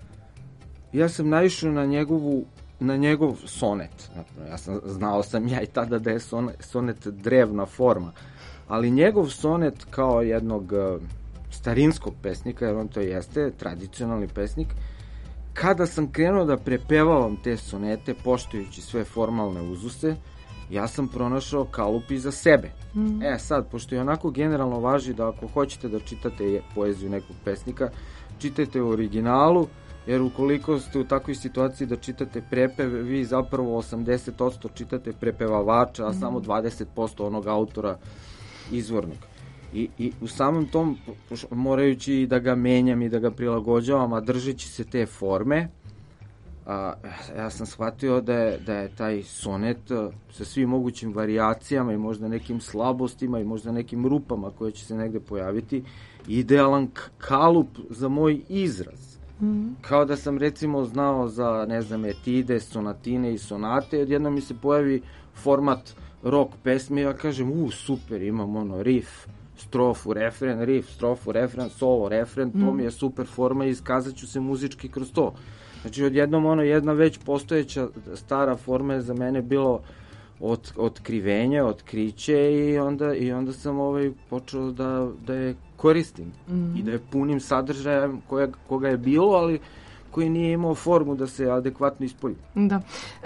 ja sam naišao na njegov sonet. Znao sam ja i tada da je sonet drevna forma, ali njegov sonet kao jednog starinskog pesnika, jer on to jeste, tradicionalni pesnik, kada sam krenuo da prepevavam te sonete, poštujući sve formalne uzuse, ja sam pronašao kalup i za sebe. Sad, pošto je onako generalno važi da ako hoćete da čitate poeziju nekog pesnika, čitajte u originalu, jer ukoliko ste u takvoj situaciji da čitate prepev, vi zapravo 80% čitate prepevavača, a samo 20% onog autora izvornog. I u samom tom, morajući da ga menjam i da ga prilagođavam, a držeći se te forme, ja sam shvatio da je taj sonet sa svim mogućim varijacijama i možda nekim slabostima i možda nekim rupama koje će se negde pojaviti, idealan kalup za moj izraz. Kao da sam recimo znao za, ne znam, etide, sonatine i sonate, odjednom mi se pojavi format rock pesme i ja kažem, super, imam ono riff, strofu, refren, riff, strofu, refren, solo, refren, to mi je super forma i iskazat ću se muzički kroz to. Znači, odjednom jedna već postojeća stara forma je za mene bilo otkrivenje, otkriće i onda sam počeo da je koristim i da je punim sadržajem koga je bilo, ali koji nije imao formu da se adekvatno ispolji. Da.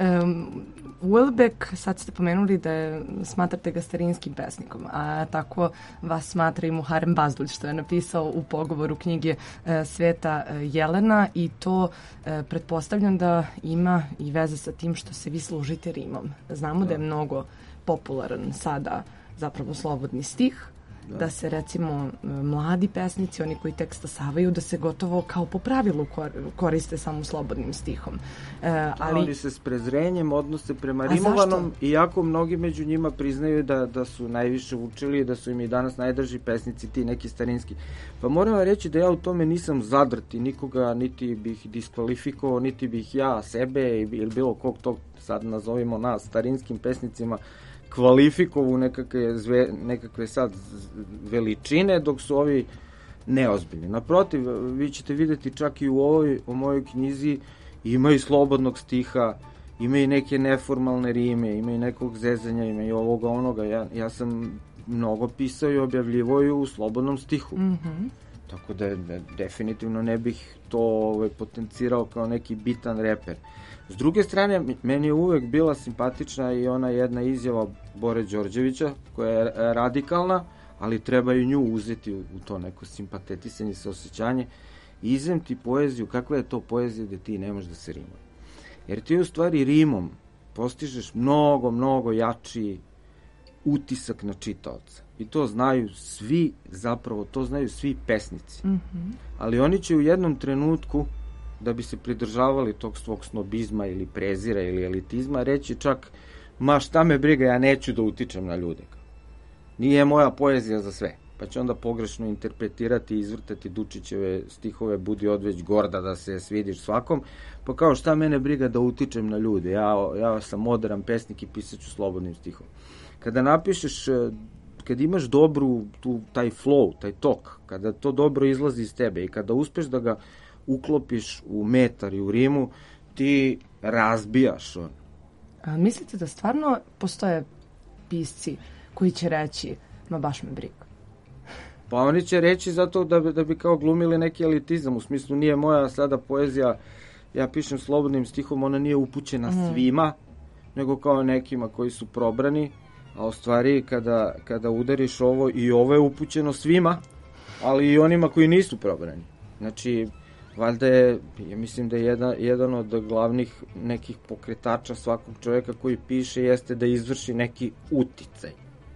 Houellebecq, sad ste pomenuli da smatrate ga starinskim pesnikom, a tako vas smatra i Muharrem Bazdulj, što je napisao u pogovoru knjige Sveta Jelena, i to pretpostavljam da ima i veze sa tim što se vi služite rimom. Znamo da je mnogo popularan sada zapravo slobodni stih, da se recimo mladi pesnici, oni koji tek stasavaju, da se gotovo kao po pravilu koriste samo slobodnim stihom. Ali oni se s prezrenjem odnose prema rimovanom, iako mnogi među njima priznaju da su najviše učili i da su im i danas najdrži pesnici ti neki starinski. Pa moram vam reći da ja u tome nisam zadrti nikoga, niti bih diskvalifikovao, niti bih ja sebe ili bilo kog tog, sad nazovimo nas starinskim pesnicima, kvalifikovu nekakve sad veličine, dok su ovi neozbiljni. Naprotiv, vi ćete videti čak i u mojoj knjizi ima i slobodnog stiha, ima i neke neformalne rime, ima i nekog zezanja, ima i ovoga onoga. Ja sam mnogo pisao i objavljivao u slobodnom stihu. Tako da definitivno ne bih to potencirao kao neki bitan reper. S druge strane, meni je uvek bila simpatična i ona jedna izjava Bore Đorđevića, koja je radikalna, ali treba i nju uzeti u to neko simpatetisanje, saosećanje. Izem ti poeziju, kakva je to poezija gde ti ne možeš da se rimuje. Jer ti u stvari rimom postižeš mnogo, mnogo jači utisak na čitaoca. I to znaju svi, zapravo to znaju svi pesnici. Ali oni će u jednom trenutku, da bi se pridržavali tog svog snobizma ili prezira ili elitizma, reći čak, ma šta me briga, ja neću da utičem na ljude. Nije moja poezija za sve. Pa će onda pogrešno interpretirati i izvrtati Dučićeve stihove Budi odveć gorda da se svidiš svakom, pa kao šta mene briga da utičem na ljude, ja sam moderan pesnik i pisat ću slobodnim stihom. Kada napišeš, kad imaš dobru taj flow, taj tok, kada to dobro izlazi iz tebe i kada uspeš da ga uklopiš u metar i u rimu, ti razbijaš on. A mislite da stvarno postoje pisci koji će reći, ma baš me briga? Pa oni će reći zato da bi kao glumili neki elitizam, u smislu nije moja sada poezija, ja pišem slobodnim stihom, ona nije upućena svima, nego kao nekima koji su probrani, a u stvari kada udariš ovo, i ovo je upućeno svima, ali i onima koji nisu probrani. Znači, valjda je, ja mislim da je jedan od glavnih nekih pokretača svakog čovjeka koji piše jeste da izvrši neki uticaj.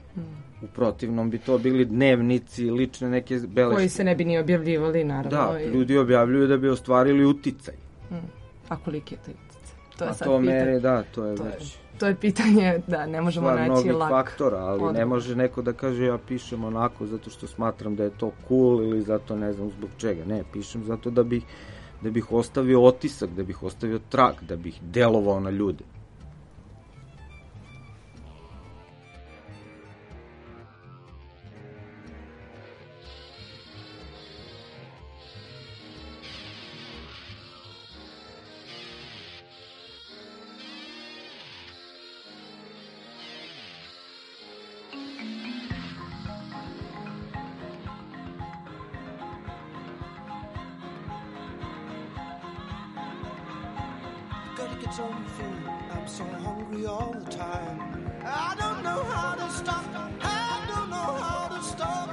U protivnom bi to bili dnevnici, lične neke beleške. Koji se ne bi ni objavljivali, naravno. Da, ljudi objavljuju da bi ostvarili uticaj. A koliki je to uticaj? To je sad pitanje. To je već... To je pitanje, da, ne možemo naći lak. Mnogih faktora, ali ne može neko da kaže ja pišem onako zato što smatram da je to cool ili zato ne znam zbog čega. Ne, pišem zato da bih da bih ostavio otisak, da bih ostavio trag, da bih delovao na ljude. Gotta get some food. I'm so hungry all the time. I don't know how to stop. I don't know how to stop.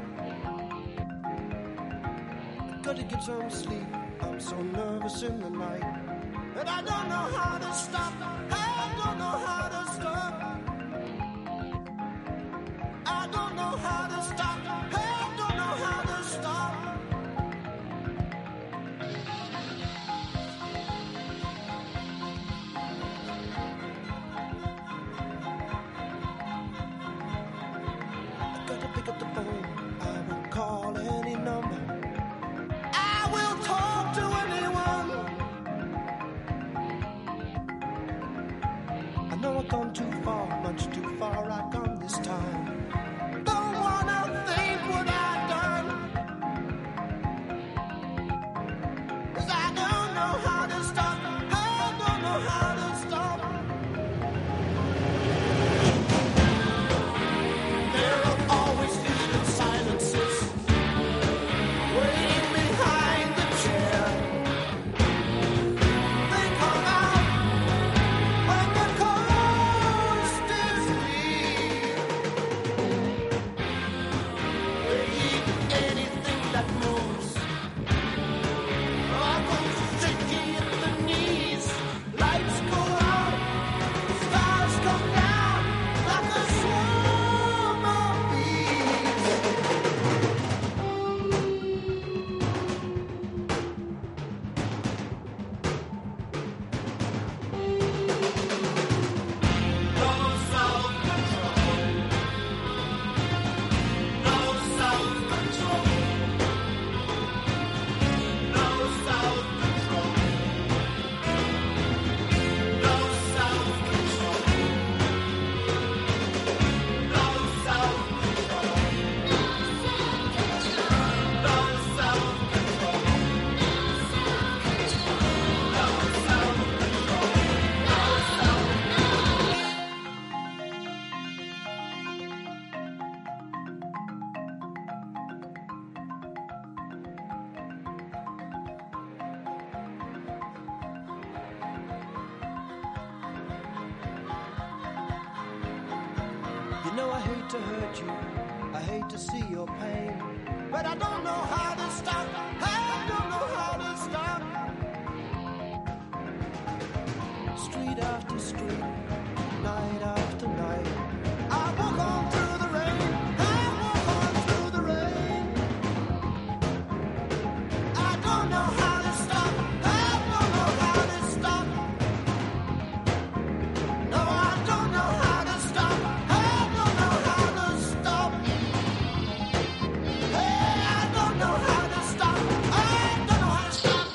Gotta get some sleep. I'm so nervous in the night. And I don't know how to stop. I don't know how to stop. I don't know how to stop. I don't know how to stop. Pick up the phone, I will call any number. I will talk to anyone. I know I've gone too far, much too far I've gone this time. Don't wanna think what I've done, 'cause I don't know how to stop. I don't know how to stop. There are always distant silences waiting behind the chair. They come out when the coast is clear. They eat anything that moves. Our bones are shaking at the knees. Lights go out, stars come down like a swarm of bees. No self-control. No self-control. No self-control. No self-control. No self-control. No You know I hate to hurt you, I hate to see your pain, but I don't know how to stop. I don't know how to stop. Street after street, night after night, I walk on through the rain. I walk on through the rain. I don't know how to stop. I don't know how to stop. No, I don't know how to stop. I don't know how to stop. Hey, I don't know how to stop. I don't know how to stop.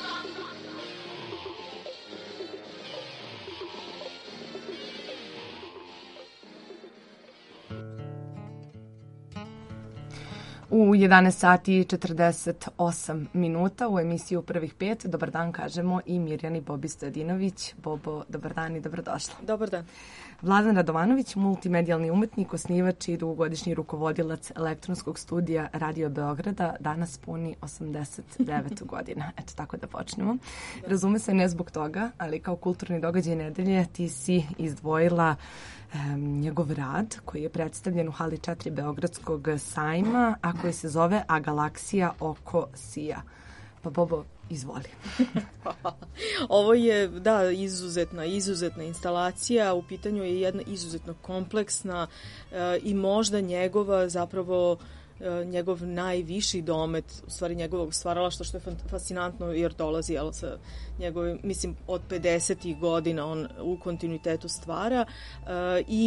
U 11 sati i 48 minuta u emisiju Prvih pet. Dobar dan kažemo i Mirjani Bobi Stojadinović. Bobo, dobar dan i dobrodošla. Dobar dan. Vladan Radovanović, multimedijalni umetnik, osnivač i dugogodišnji rukovodilac elektronskog studija Radio Beograda, danas puni 89 godina. Eto, tako da počnemo. Razume se ne zbog toga, ali kao kulturni događaj nedelje ti si izdvojila njegov rad koji je predstavljen u hali 4 Beogradskog sajma, a koji se zove A galaksija oko sija. Pa Bobo, izvoli. Ovo je, da, izuzetna instalacija. U pitanju je jedna izuzetno kompleksna i možda njegova zapravo njegov najviši domet, u stvari njegovog stvaralaštva, što je fascinantno jer dolazi sa njegovim, mislim, od 50. godina on u kontinuitetu stvara i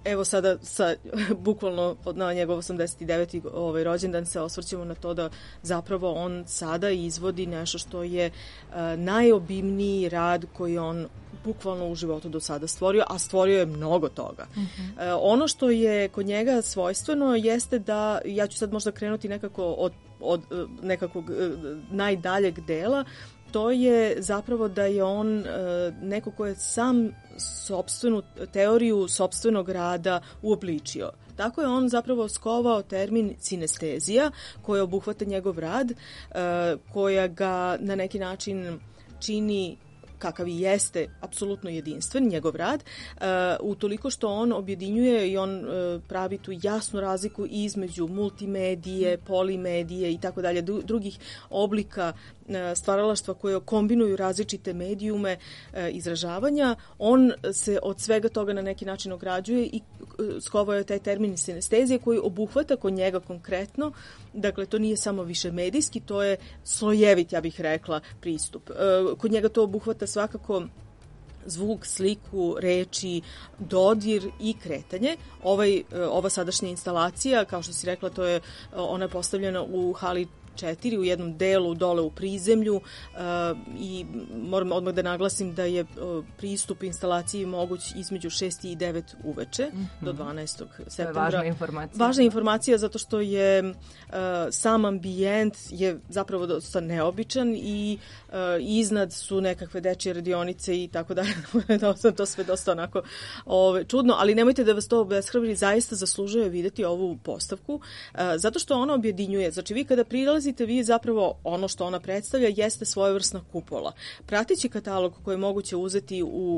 evo sada bukvalno na njegov 89. rođendan se osvrćemo na to da zapravo on sada izvodi nešto što je najobimniji rad koji on bukvalno u životu do sada stvorio, a stvorio je mnogo toga. Ono što je kod njega svojstveno jeste da, ja ću sad možda krenuti nekako od nekakvog najdaljeg dela, to je zapravo da je on neko ko je sam sopstvenu teoriju sopstvenog rada uobličio. Tako je on zapravo skovao termin sinestezija koja obuhvata njegov rad, koja ga na neki način čini kakav i jeste apsolutno jedinstven, njegov rad, utoliko što on objedinjuje i on pravi tu jasnu razliku između multimedije, polimedije i tako dalje, drugih oblika stvaralaštva koje kombinuju različite medijume izražavanja. On se od svega toga na neki način ograđuje i skovao je taj termin sinestezije koji obuhvata kod njega konkretno, dakle to nije samo više medijski, to je slojevit, ja bih rekla, pristup. Kod njega to obuhvata svakako zvuk, sliku, reči, dodir i kretanje. Ova sadašnja instalacija, kao što si rekla, ona je postavljena u hali 4 u jednom delu dole u prizemlju i moram odmah da naglasim da je pristup instalaciji moguć između 6 i 9 uveče do 12. septembra. To je važna informacija. Važna informacija zato što je sam ambijent je zapravo dosta neobičan i iznad su nekakve dečje radionice i tako dalje. To sve dosta onako čudno, ali nemojte da vas to obeshrabri, zaista zaslužuje videti ovu postavku zato što ona objedinjuje. Znači vi kada prilazite, vi zapravo ono što ona predstavlja jeste svojevrsna kupola. Prateći katalog koji je moguće uzeti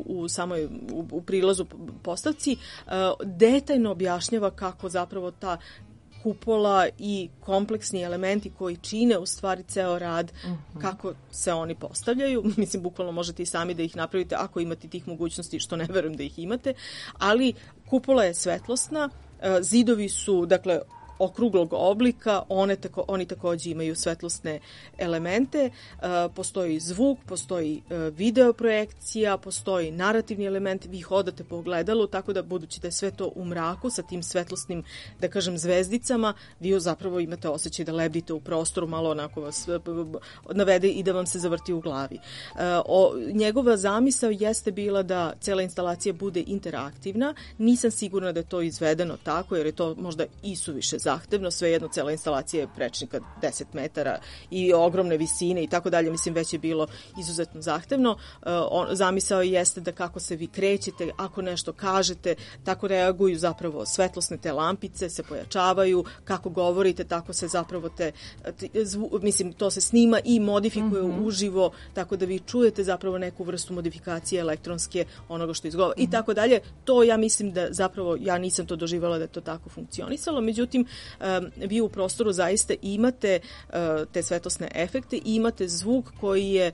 u prilazu postavci, detaljno objašnjava kako zapravo ta kupola i kompleksni elementi koji čine u stvari ceo rad, kako se oni postavljaju. Mislim, bukvalno možete i sami da ih napravite ako imate tih mogućnosti, što ne verujem da ih imate, ali kupola je svetlosna, zidovi su, dakle, okruglog oblika, oni takođe imaju svetlosne elemente, postoji zvuk, postoji video projekcija, postoji narativni element, vi hodate po ogledalu, tako da budući da je sve to u mraku sa tim svetlosnim, da kažem, zvezdicama, vi zapravo imate osjećaj da lebdite u prostoru, malo onako vas navede i da vam se zavrti u glavi. Njegova zamisao jeste bila da cela instalacija bude interaktivna, nisam sigurna da je to izvedeno tako, jer je to možda i suviše zahtevno, svejedno cela instalacija je prečnika 10 metara i ogromne visine i tako dalje, mislim već je bilo izuzetno zahtevno. Zamisao jeste da kako se vi krećete, ako nešto kažete, tako reaguju zapravo svetlosne te lampice, se pojačavaju, kako govorite, tako se zapravo mislim, to se snima i modifikuje uživo, tako da vi čujete zapravo neku vrstu modifikacije elektronske onoga što izgovara i tako dalje. To ja mislim da zapravo, ja nisam to doživjela da je to tako funkcionisalo, međutim, vi u prostoru zaista imate te svetlosne efekte, imate zvuk koji je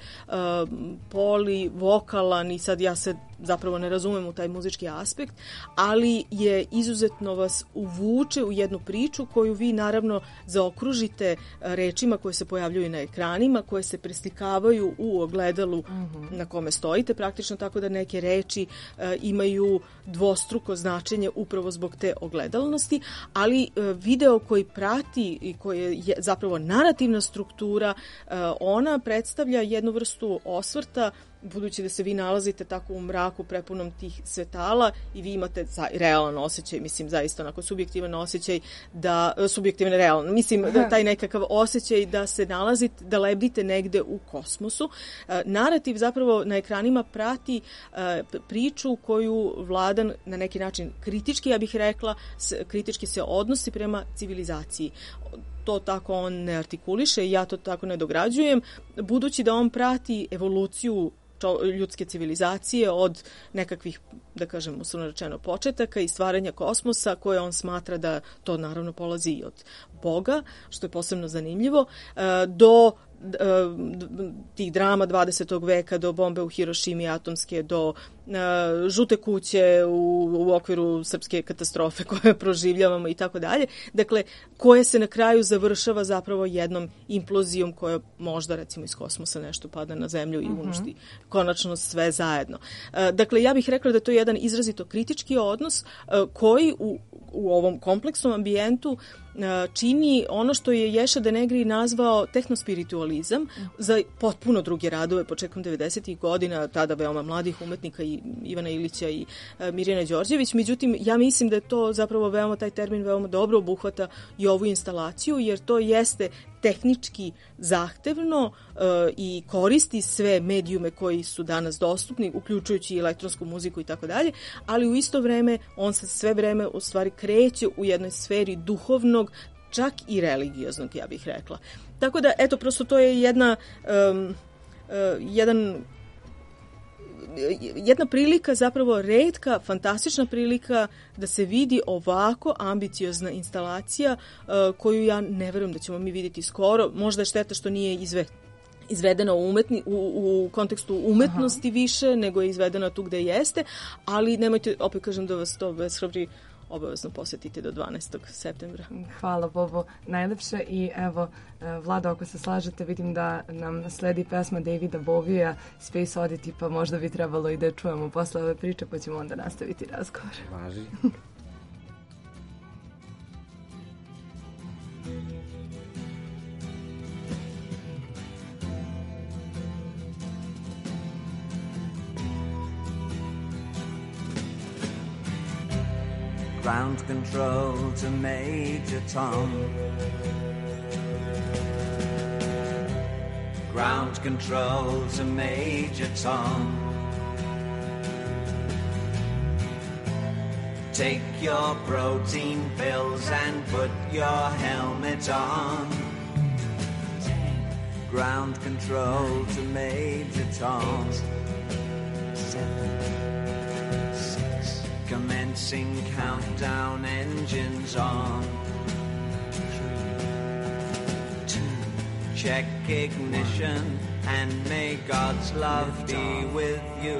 polivokalan i sad ja se zapravo ne razumem u taj muzički aspekt, ali je izuzetno vas uvuče u jednu priču koju vi naravno zaokružite rečima koje se pojavljuju na ekranima, koje se preslikavaju u ogledalu na kome stojite, praktično tako da neke reči imaju dvostruko značenje upravo zbog te ogledalnosti, ali video koji prati i koji je zapravo narativna struktura, ona predstavlja jednu vrstu osvrta, budući da se vi nalazite tako u mraku prepunom tih svetala i vi imate realan osjećaj, mislim zaista onako subjektivan osjećaj subjektivan realan, mislim da taj nekakav osjećaj da se nalazite, da lebdite negde u kosmosu. Narativ zapravo na ekranima prati priču koju Vladan na neki način kritički, ja bih rekla, kritički se odnosi prema civilizaciji. To tako on ne artikuliše i ja to tako ne dograđujem, budući da on prati evoluciju ljudske civilizacije od nekakvih, da kažem, uslovno rečeno, početaka i stvaranja kosmosa, koje on smatra da to naravno polazi i od Boga, što je posebno zanimljivo, do tih drama 20. veka do bombe u Hirošimi atomske, do žute kuće u okviru srpske katastrofe koje proživljavamo i tako dalje. Dakle, koje se na kraju završava zapravo jednom implozijom koja možda recimo iz kosmosa nešto pada na zemlju i uništi konačno sve zajedno. Dakle, ja bih rekla da to je jedan izrazito kritički odnos koji u ovom kompleksnom ambijentu čini ono što je Ješa Denegri nazvao tehnospiritualizam za potpuno druge radove početkom 90. godina, tada veoma mladih umetnika i Ivana Ilića i Mirjane Đorđević. Međutim, ja mislim da je to zapravo veoma, taj termin veoma dobro obuhvata i ovu instalaciju, jer to jeste tehnički zahtevno i koristi sve medijume koji su danas dostupni, uključujući i elektronsku muziku i tako dalje, ali u isto vreme on se sve vreme u stvari kreće u jednoj sferi duhovnog, čak i religioznog, ja bih rekla. Tako da, eto, prosto to je jedna prilika, zapravo retka, fantastična prilika da se vidi ovako ambiciozna instalacija koju ja ne verujem da ćemo mi vidjeti skoro. Možda je šteta što nije izvedena u kontekstu umetnosti više, nego je izvedena tu gde jeste, ali nemojte, opet kažem da vas to beshrabri, obavezno posjetite do 12. septembra. Hvala Bobo, najlepše. I evo, Vlada, ako se slažete, vidim da nam sledi pesma Davida Bovija Space Oddity, pa možda bi trebalo i da čujemo posle ove priče, pa ćemo onda nastaviti razgovor. Važi. Ground control to Major Tom. Ground control to Major Tom. Take your protein pills and put your helmet on. Ground control to Major Tom. 8, 7, 6. Commencing countdown, engines on. 3, 2. Check ignition and may God's love be with you.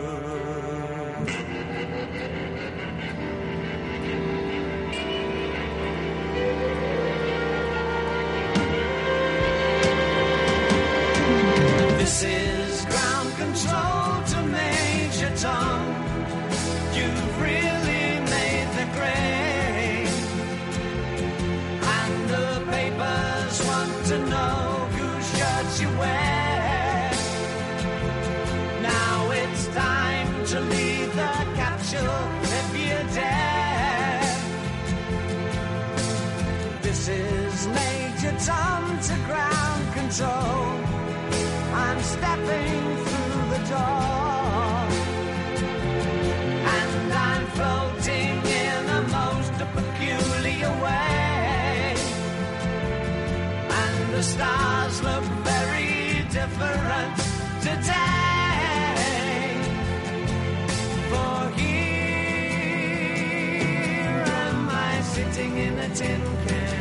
This is ground control to Major Tom. You've really made the grade, and the papers want to know whose shirts you wear. Now it's time to leave the capsule if you dare. This is Major Tom to ground control. I'm stepping through the door, and I'm floating in a most peculiar way, and the stars look very different today, for here am I sitting in a tin can.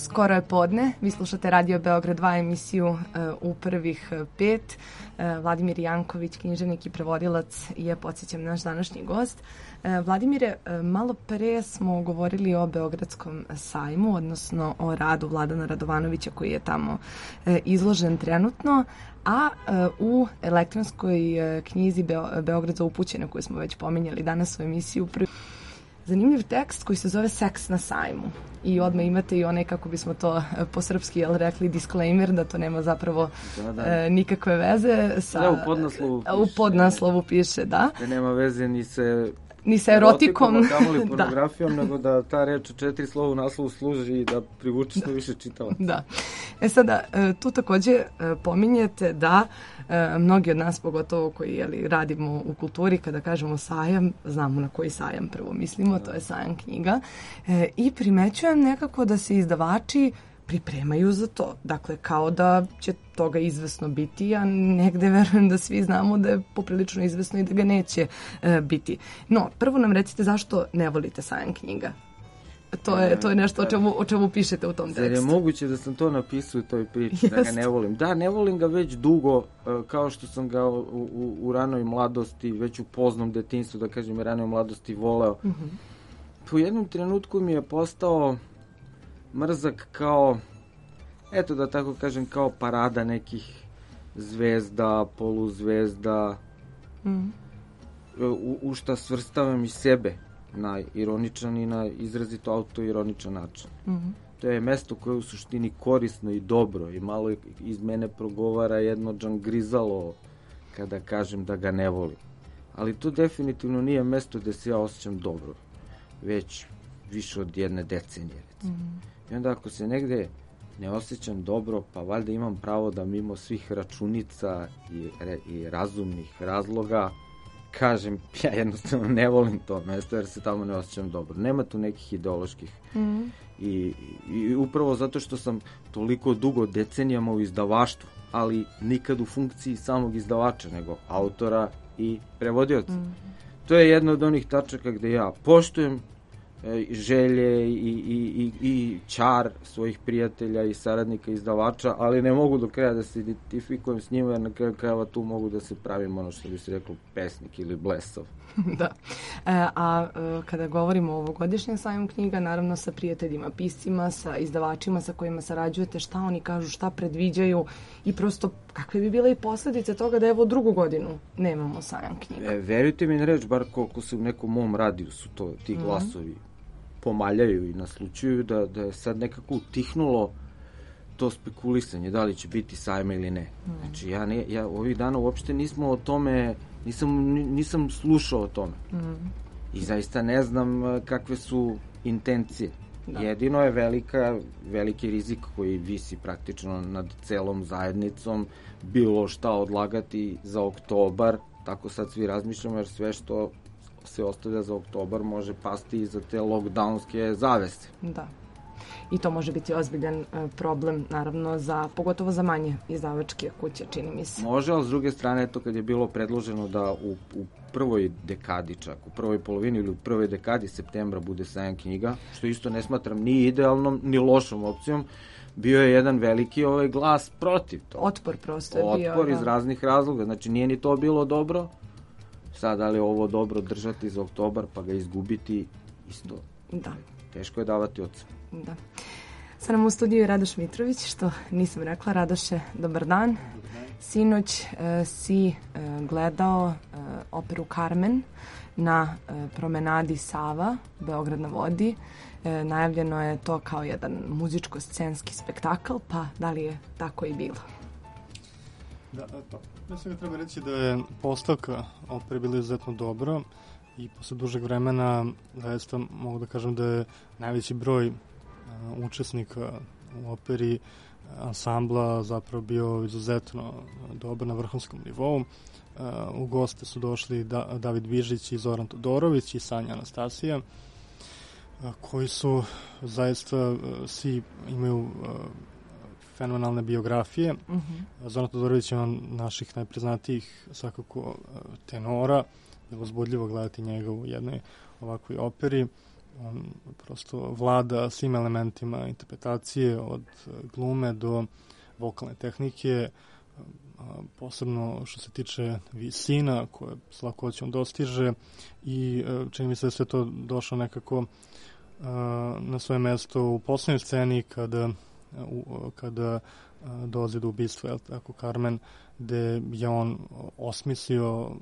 Skoro je podne, vi slušate Radio Beograd 2 emisiju u prvih 5. Vladimir Janković, književnik i prevodilac je, podsjećam, naš današnji gost. Vladimire, malo pre smo govorili o Beogradskom sajmu, odnosno o radu Vladana Radovanovića koji je tamo izložen trenutno, a u elektronskoj knjizi Beograd za upućene, koju smo već pominjali danas u emisiju, zanimljiv tekst koji se zove Seks na sajmu. I odmah imate i onaj, kako bismo to po srpski rekli, disclaimer, da to nema zapravo nikakve veze sa... Da, u podnaslovu piše. U podnaslovu piše, da. Da nema veze ni sa erotikom, a kamoli pornografijom, nego da ta reč u 4 slova u naslovu služi i da privuče što više čitalaca. Da. Sada, tu takođe pominjete da mnogi od nas, pogotovo koji radimo u kulturi, kada kažemo sajam, znamo na koji sajam prvo mislimo, to je sajam knjiga, i primećujem nekako da se izdavači pripremaju za to. Dakle, kao da će toga izvesno biti, a negde verujem da svi znamo da je poprilično izvesno i da ga neće biti. No, prvo nam recite zašto ne volite sajam knjiga. To je nešto o čemu pišete u tom tekstu. Zar je moguće da sam to napisao u toj priči, da ga ne volim? Da, ne volim ga već dugo, kao što sam ga u ranoj mladosti, već u poznom detinjstvu, da kažem, ranoj mladosti voleo. U jednom trenutku mi je postao mrzak kao, eto da tako kažem, kao parada nekih zvezda, poluzvezda, u šta svrstavam i sebe na ironičan i na izrazito autoironičan način. To je mesto koje je u suštini korisno i dobro i malo iz mene progovara jedno džangrizalo kada kažem da ga ne volim. Ali to definitivno nije mesto gde se ja osjećam dobro, već više od jedne decenije, recimo. I onda ako se negde ne osjećam dobro, pa valjda imam pravo da mimo svih računica i razumnih razloga kažem, ja jednostavno ne volim to mesto jer se tamo ne osjećam dobro. Nema tu nekih ideoloških. I upravo zato što sam toliko dugo decenijama u izdavaštvu, ali nikad u funkciji samog izdavača, nego autora i prevodioca. To je jedna od onih tačaka gde ja poštujem želje i čar svojih prijatelja i saradnika izdavača, ali ne mogu do kraja da se identifikujem s njima, jer na kraju krajeva tu mogu da se pravim ono što bi se reklo pesnik ili blesav. Da. A kada govorimo o ovogodišnjem sajmu knjiga, naravno sa prijateljima, piscima, sa izdavačima sa kojima sarađujete, šta oni kažu, šta predviđaju i prosto kakve bi bile i posledice toga da evo drugu godinu nemamo sajam knjiga? Verujte mi na reč, bar koliko se u nekom mom radijusu ti glasovi pomaljaju i naslučuju, da je sad nekako utihnulo to spekulisanje, da li će biti sajma ili ne. Znači, ja ovih dana uopšte nismo o tome, nisam slušao o tome. I zaista ne znam kakve su intencije. Jedino je veliki rizik koji visi praktično nad celom zajednicom, bilo šta odlagati za oktobar, tako sad svi razmišljamo, jer sve što se ostavlja za oktobar može pasti i za te lockdownske zavese. Da. I to može biti ozbiljan problem, naravno, pogotovo za manje izdavačke kuće, čini mi se. Može, ali s druge strane, to kad je bilo predloženo da u prvoj dekadi čak, u prvoj polovini ili u prvoj dekadi septembra bude sajam knjiga, što isto ne smatram ni idealnom, ni lošom opcijom, bio je jedan veliki glas protiv toga. Otpor prosto je bio. Otpor iz raznih razloga, znači nije ni to bilo dobro. Sad, da li je ovo dobro držati za oktobar pa ga izgubiti, isto. Da. Teško je davati od sebe. Da. Sa nam u studiju je Radoš Mitrović, što nisam rekla. Radoše, dobar dan. Sinoć si gledao operu Carmen na promenadi Sava, Beograd na vodi. Najavljeno je to kao jedan muzičko-scenski spektakl, pa da li je tako i bilo? Da, to. Mislim da treba reći da je postavka opere bila izuzetno dobra i posle dužeg vremena zaista mogu da kažem da je najveći broj učesnika u operi ansambla zapravo bio izuzetno dobar na vrhunskom nivou. U goste su došli David Bižić i Zoran Todorović i Sanja Anastasija, koji su zaista svi imaju fenomenalne biografije. Zoran Todorović je on naših najpriznatijih svakako tenora. Bilo uzbudljivo gledati njega u jednoj ovakvoj operi. on prosto vlada svim elementima interpretacije od glume do vokalne tehnike, posebno što se tiče visina koje s lakoćom dostiže i čini mi se da sve to došlo nekako na svoje mesto u poslednjoj sceni kada dolazi do ubistva, tako Carmen, gde je on osmislio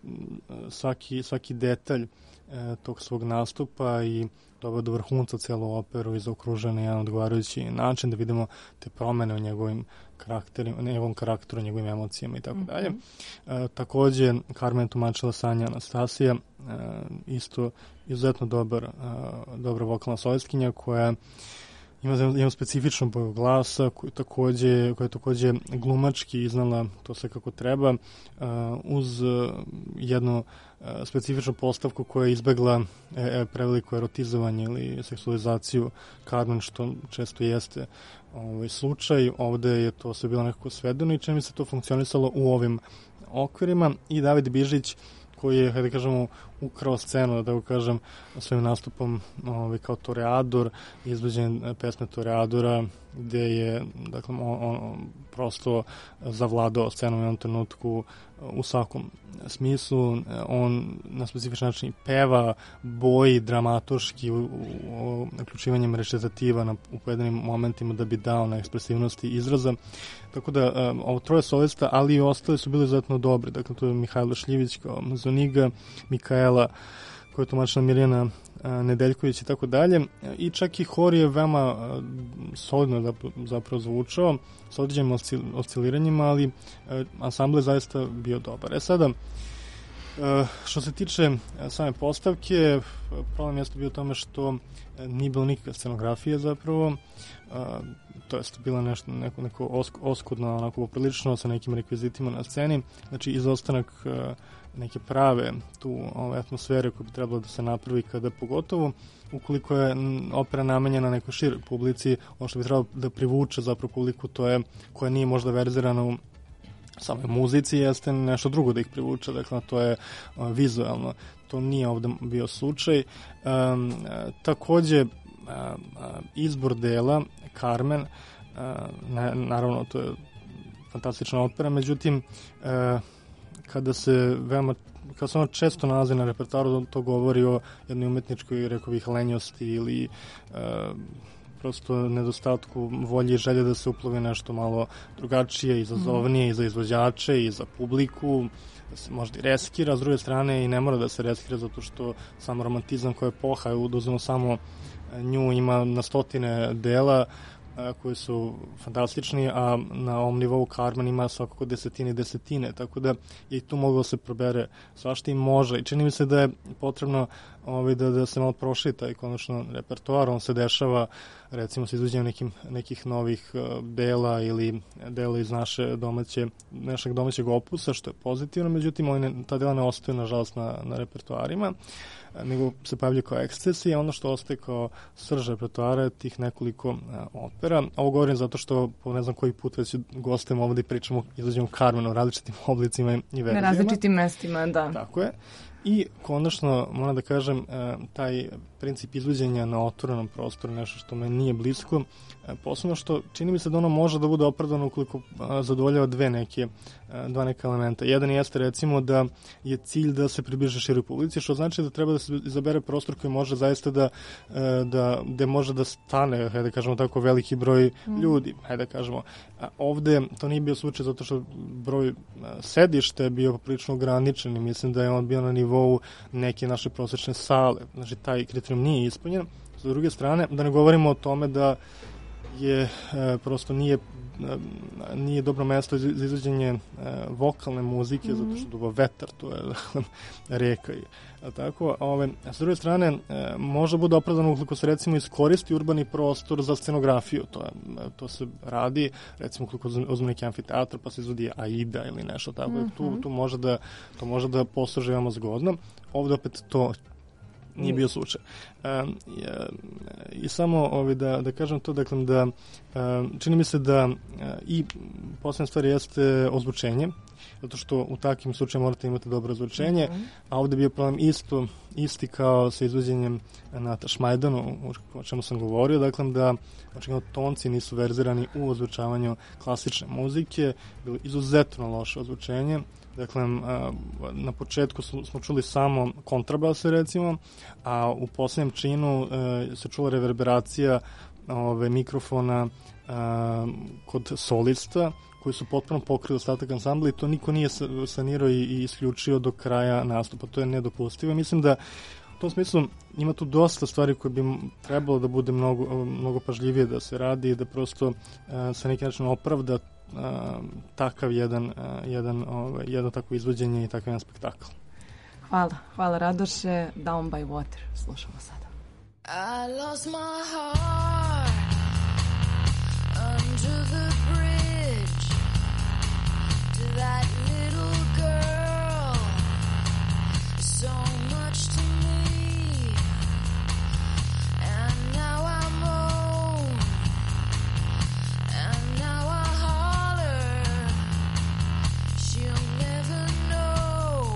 svaki detalj tog svog nastupa i doveo do vrhunca celu operu i zaokružen na jedan odgovarajući način da vidimo te promene u njegovom karakteru, njegovim emocijama i tako dalje. Takođe, Carmen tumačila Sanja Anastasija, isto izuzetno dobra vokalna solistkinja koja ima specifičnu boju glasa, koja je takođe glumački iznala to sve kako treba, uz jednu specifičnu postavku koja je izbegla preveliko erotizovanje ili seksualizaciju Carmen, što često jeste slučaj. Ovde je to sve bilo nekako svedeno i čini mi se to funkcionisalo u ovim okvirima. I David Bižić, koji je, hajde kažemo, ukrao scenu, da tako kažem, svojim nastupom kao toreador, izvođenje pesme Toreadora, gde je, dakle, on prosto zavladao scenom u jednom trenutku u svakom smislu. On na specifičan način peva, boji dramaturški uključivanjem recitativa u pojedinim momentima da bi dao na ekspresivnosti izraza. Tako da, ovo troje solista, ali i ostali su bili izuzetno dobri. Dakle, to je Mihajlo Šljivić kao Zoniga, Mikaela, koja je tumačila Mirjana Nedeljković i tako dalje. I čak i hor je veoma solidno zapravo zvučao, s određenim osciliranjima, ali ansambl je zaista bio dobar. Sada, što se tiče same postavke, problem jeste bio u tome što nije bilo nikakve scenografije zapravo, to je bila neko oskudno, onako poprilično sa nekim rekvizitima na sceni, znači izostanak neke prave tu atmosfere koja bi trebalo da se napravi kada pogotovo ukoliko je opera namenjena nekoj široj publici, ono što bi trebalo da privuče zapravo publiku, to je koja nije možda verzirana u samoj muzici, jeste nešto drugo da ih privuče, dakle to je vizualno. To nije ovde bio slučaj. Takođe, izbor dela Carmen, naravno to je fantastična opera, međutim kada se ona često nalazi na repertoaru, to govori o jednoj umetničkoj, rekao bih, lenjosti ili prosto nedostatku volje i želje da se uplovi nešto malo drugačije, izazovnije i za izvođače i za publiku, da se možda i reskira, s druge strane i ne mora da se reskira zato što samo romantizam koja je epoha, uzmemo samo nju, ima na stotine dela koji su fantastični, a na ovom nivou Carmen ima svakako desetine, tako da je i tu moglo da se probere svašta i može. I čini mi se da je potrebno da se malo proširi taj konačno repertoar, on se dešava recimo sa izvođenjem nekih novih dela ili dela iz našeg domaćeg opusa, što je pozitivno, međutim ta dela ne ostaju nažalost na repertoarima, nego se pojavljaju kao ekscesi, a ono što ostaje kao srž repertoara tih nekoliko opera. Ovo govorim zato što po ne znam koji put već gostem ovde i pričamo, izvođenjem Carmena u različitim oblicima i verzijama. Na različitim mestima, da. Tako je. I konačno, moram da kažem, taj princip izvođenja na otvorenom prostoru, nešto što me nije blisko, posebno što čini mi se da ono može da bude opravdano ukoliko zadovoljava dva neka elementa. Jedan jeste recimo da je cilj da se približe široj publici, što znači da treba da se izabere prostor koji može zaista da može da stane, hajde da kažemo tako, veliki broj ljudi, hajde da kažemo. Ovde to nije bio slučaj zato što broj sedišta je bio prilično ograničen i mislim da je on bio na nivou neke naše prosečne sale. Znači, taj kriterijum nije ispunjen. S druge strane, da ne govorimo o tome da je prosto nije dobro mesto za izvođenje vokalne muzike, zato što duva vetar, to je reka. Tako, s druge strane, može bude opravdano ukoliko se recimo iskoristi urbani prostor za scenografiju. To se radi, recimo ukoliko uzme neki amfiteatr pa se izvodi Aida ili nešto tako. Tu može da posluži veoma zgodno. Ovde opet to nije bio slučaj. I samo da kažem to, dakle, da čini mi se da i poslednja stvar jeste ozvučenje. zato što u takvim slučajima morate imati dobro ozvučenje, a ovde je bio problem isti kao sa izvođenjem na Tašmajdanu, o čemu sam govorio, dakle da očigledno tonci nisu verzirani u ozvučavanju klasične muzike, bilo izuzetno loše ozvučenje. Dakle, na početku smo čuli samo kontrabase, recimo, a u posljednjem činu se čula reverberacija mikrofona kod solista, koji su potpuno pokrili ostatak ansambla i to niko nije sanirao i isključio do kraja nastupa. To je nedopustivo. Mislim da u tom smislu ima tu dosta stvari koje bi trebalo da bude mnogo pažljivije da se radi i da prosto sa neki način opravda takav jedno takvo izvođenje i takav jedan spektakl. Hvala Radoše. Down by Water slušamo sada. I lost my heart under the bridge to that little girl, so much to me, and now I'm old, and now I holler, she'll never know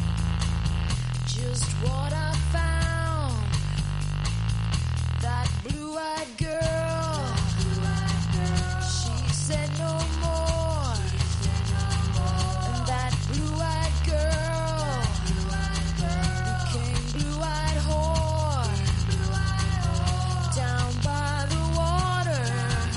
just what I found. That blue-eyed girl, she said no more. And that blue-eyed girl became blue-eyed whore. Down by the water,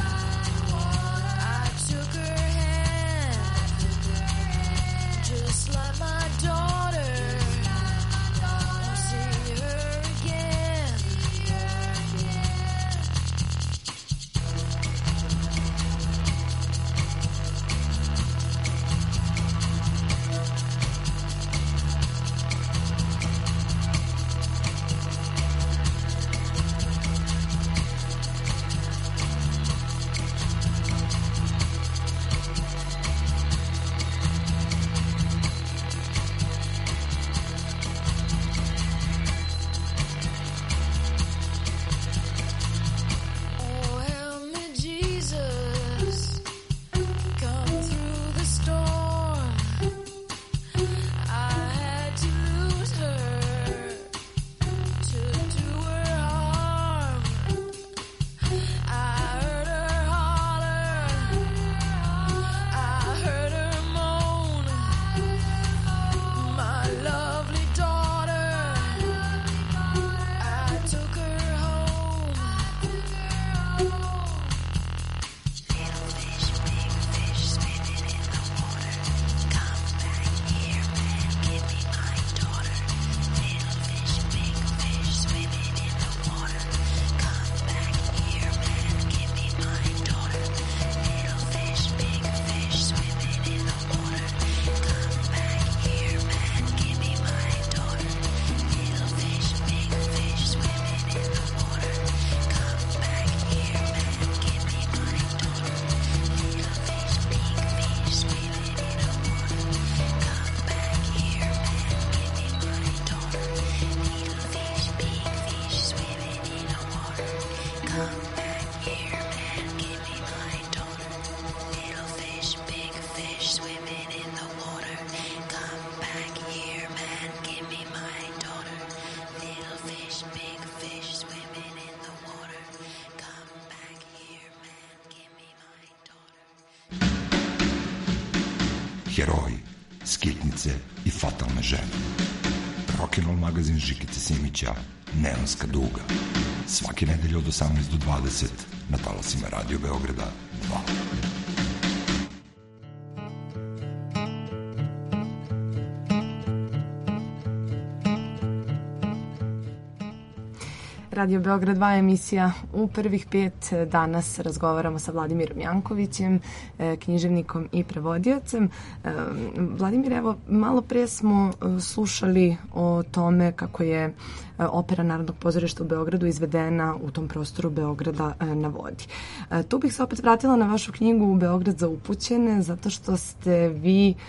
I took her hand, just like my daughter. I'll see her again. Oh, help me, Jesus, come through the storm. I had to lose her to do her harm. I heard her holler, I heard her moan. My lovely daughter, I took her home. Little fish, big fish, swimming in the water. Come back here, man, give me my daughter. Little fish, big fish, swimming in the water. Come back here, man, give me my daughter. Little fish, big fish, swimming in the water. Come back here, man, give me my daughter. Little fish, big fish, swimming in the water. Come back here, man, give me my daughter. Little fish, big fish, swimming in the water. Come back here, man, give me my daughter. Little fish, big fish, swimming in the water. Come back here, man, give me my daughter. Little fish, big fish, swimming in the water. Come back here, man, give me my daughter. Little fish, big fish, swimming in the water. Come back here, man, give me my daughter. Heroji, skitnice i fatalne žene. Rock'n'roll magazin Žikice Simića, Neonska duga. Svake nedelje od 18 do 20 na talasima Radio Beograda 2. Radio Beograd 2 emisija u prvih 5. Danas razgovaramo sa Vladimirom Jankovićem, književnikom i prevodiocem. Vladimir, evo, malo pre smo slušali o tome kako je opera Narodnog pozorišta u Beogradu izvedena u tom prostoru Beograda na vodi. Tu bih se opet vratila na vašu knjigu Beograd za upućene, zato što ste vi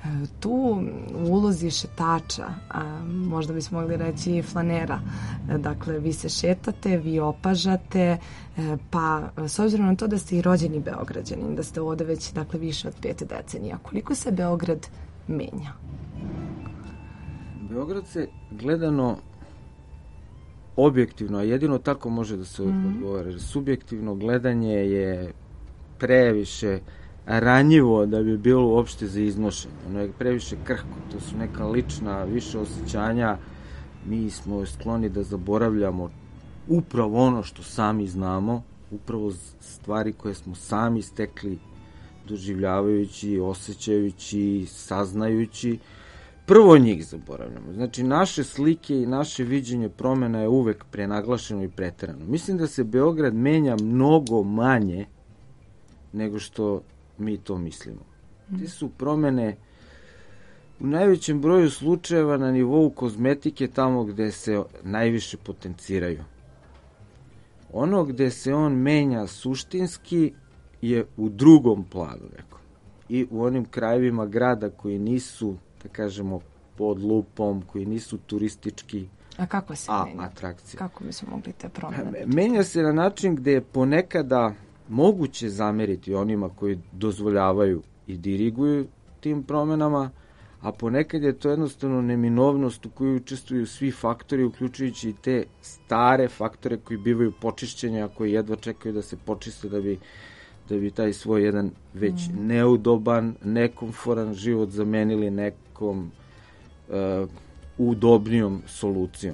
Tu u ulozi šetača, možda bismo mogli reći flanera, dakle vi se šetate, vi opažate, pa s obzirom na to da ste i rođeni Beograđanin, da ste ovde već dakle više od 5 decenija, koliko se Beograd menja? Beograd se gledano objektivno, a jedino tako može da se odgovara. Subjektivno gledanje je previše ranjivo da bi bilo uopšte za iznošenje. Ono je previše krhko, to su neka lična, više osjećanja. Mi smo skloni da zaboravljamo upravo ono što sami znamo, upravo stvari koje smo sami stekli doživljavajući, osjećajući, saznajući. Prvo njih zaboravljamo. Znači, naše slike i naše viđenje promena je uvek prenaglašeno i preterano. Mislim da se Beograd menja mnogo manje nego što mi to mislimo. Te su promene u najvećem broju slučajeva na nivou kozmetike, tamo gde se najviše potenciraju. Ono gde se on menja suštinski je u drugom planu neko. I u onim krajevima grada koji nisu, da kažemo, pod lupom, koji nisu turistički kako se menja? Atrakcije. Kako bismo mogli te promene? Menja se na način gde je ponekada moguće zameriti onima koji dozvoljavaju i diriguju tim promenama, a ponekad je to jednostavno neminovnost u kojoj učestvuju svi faktori, uključujući i te stare faktore koji bivaju počišćeni, a koji jedva čekaju da se počiste da bi taj svoj jedan već neudoban, nekomforan život zamenili nekom udobnijom solucijom.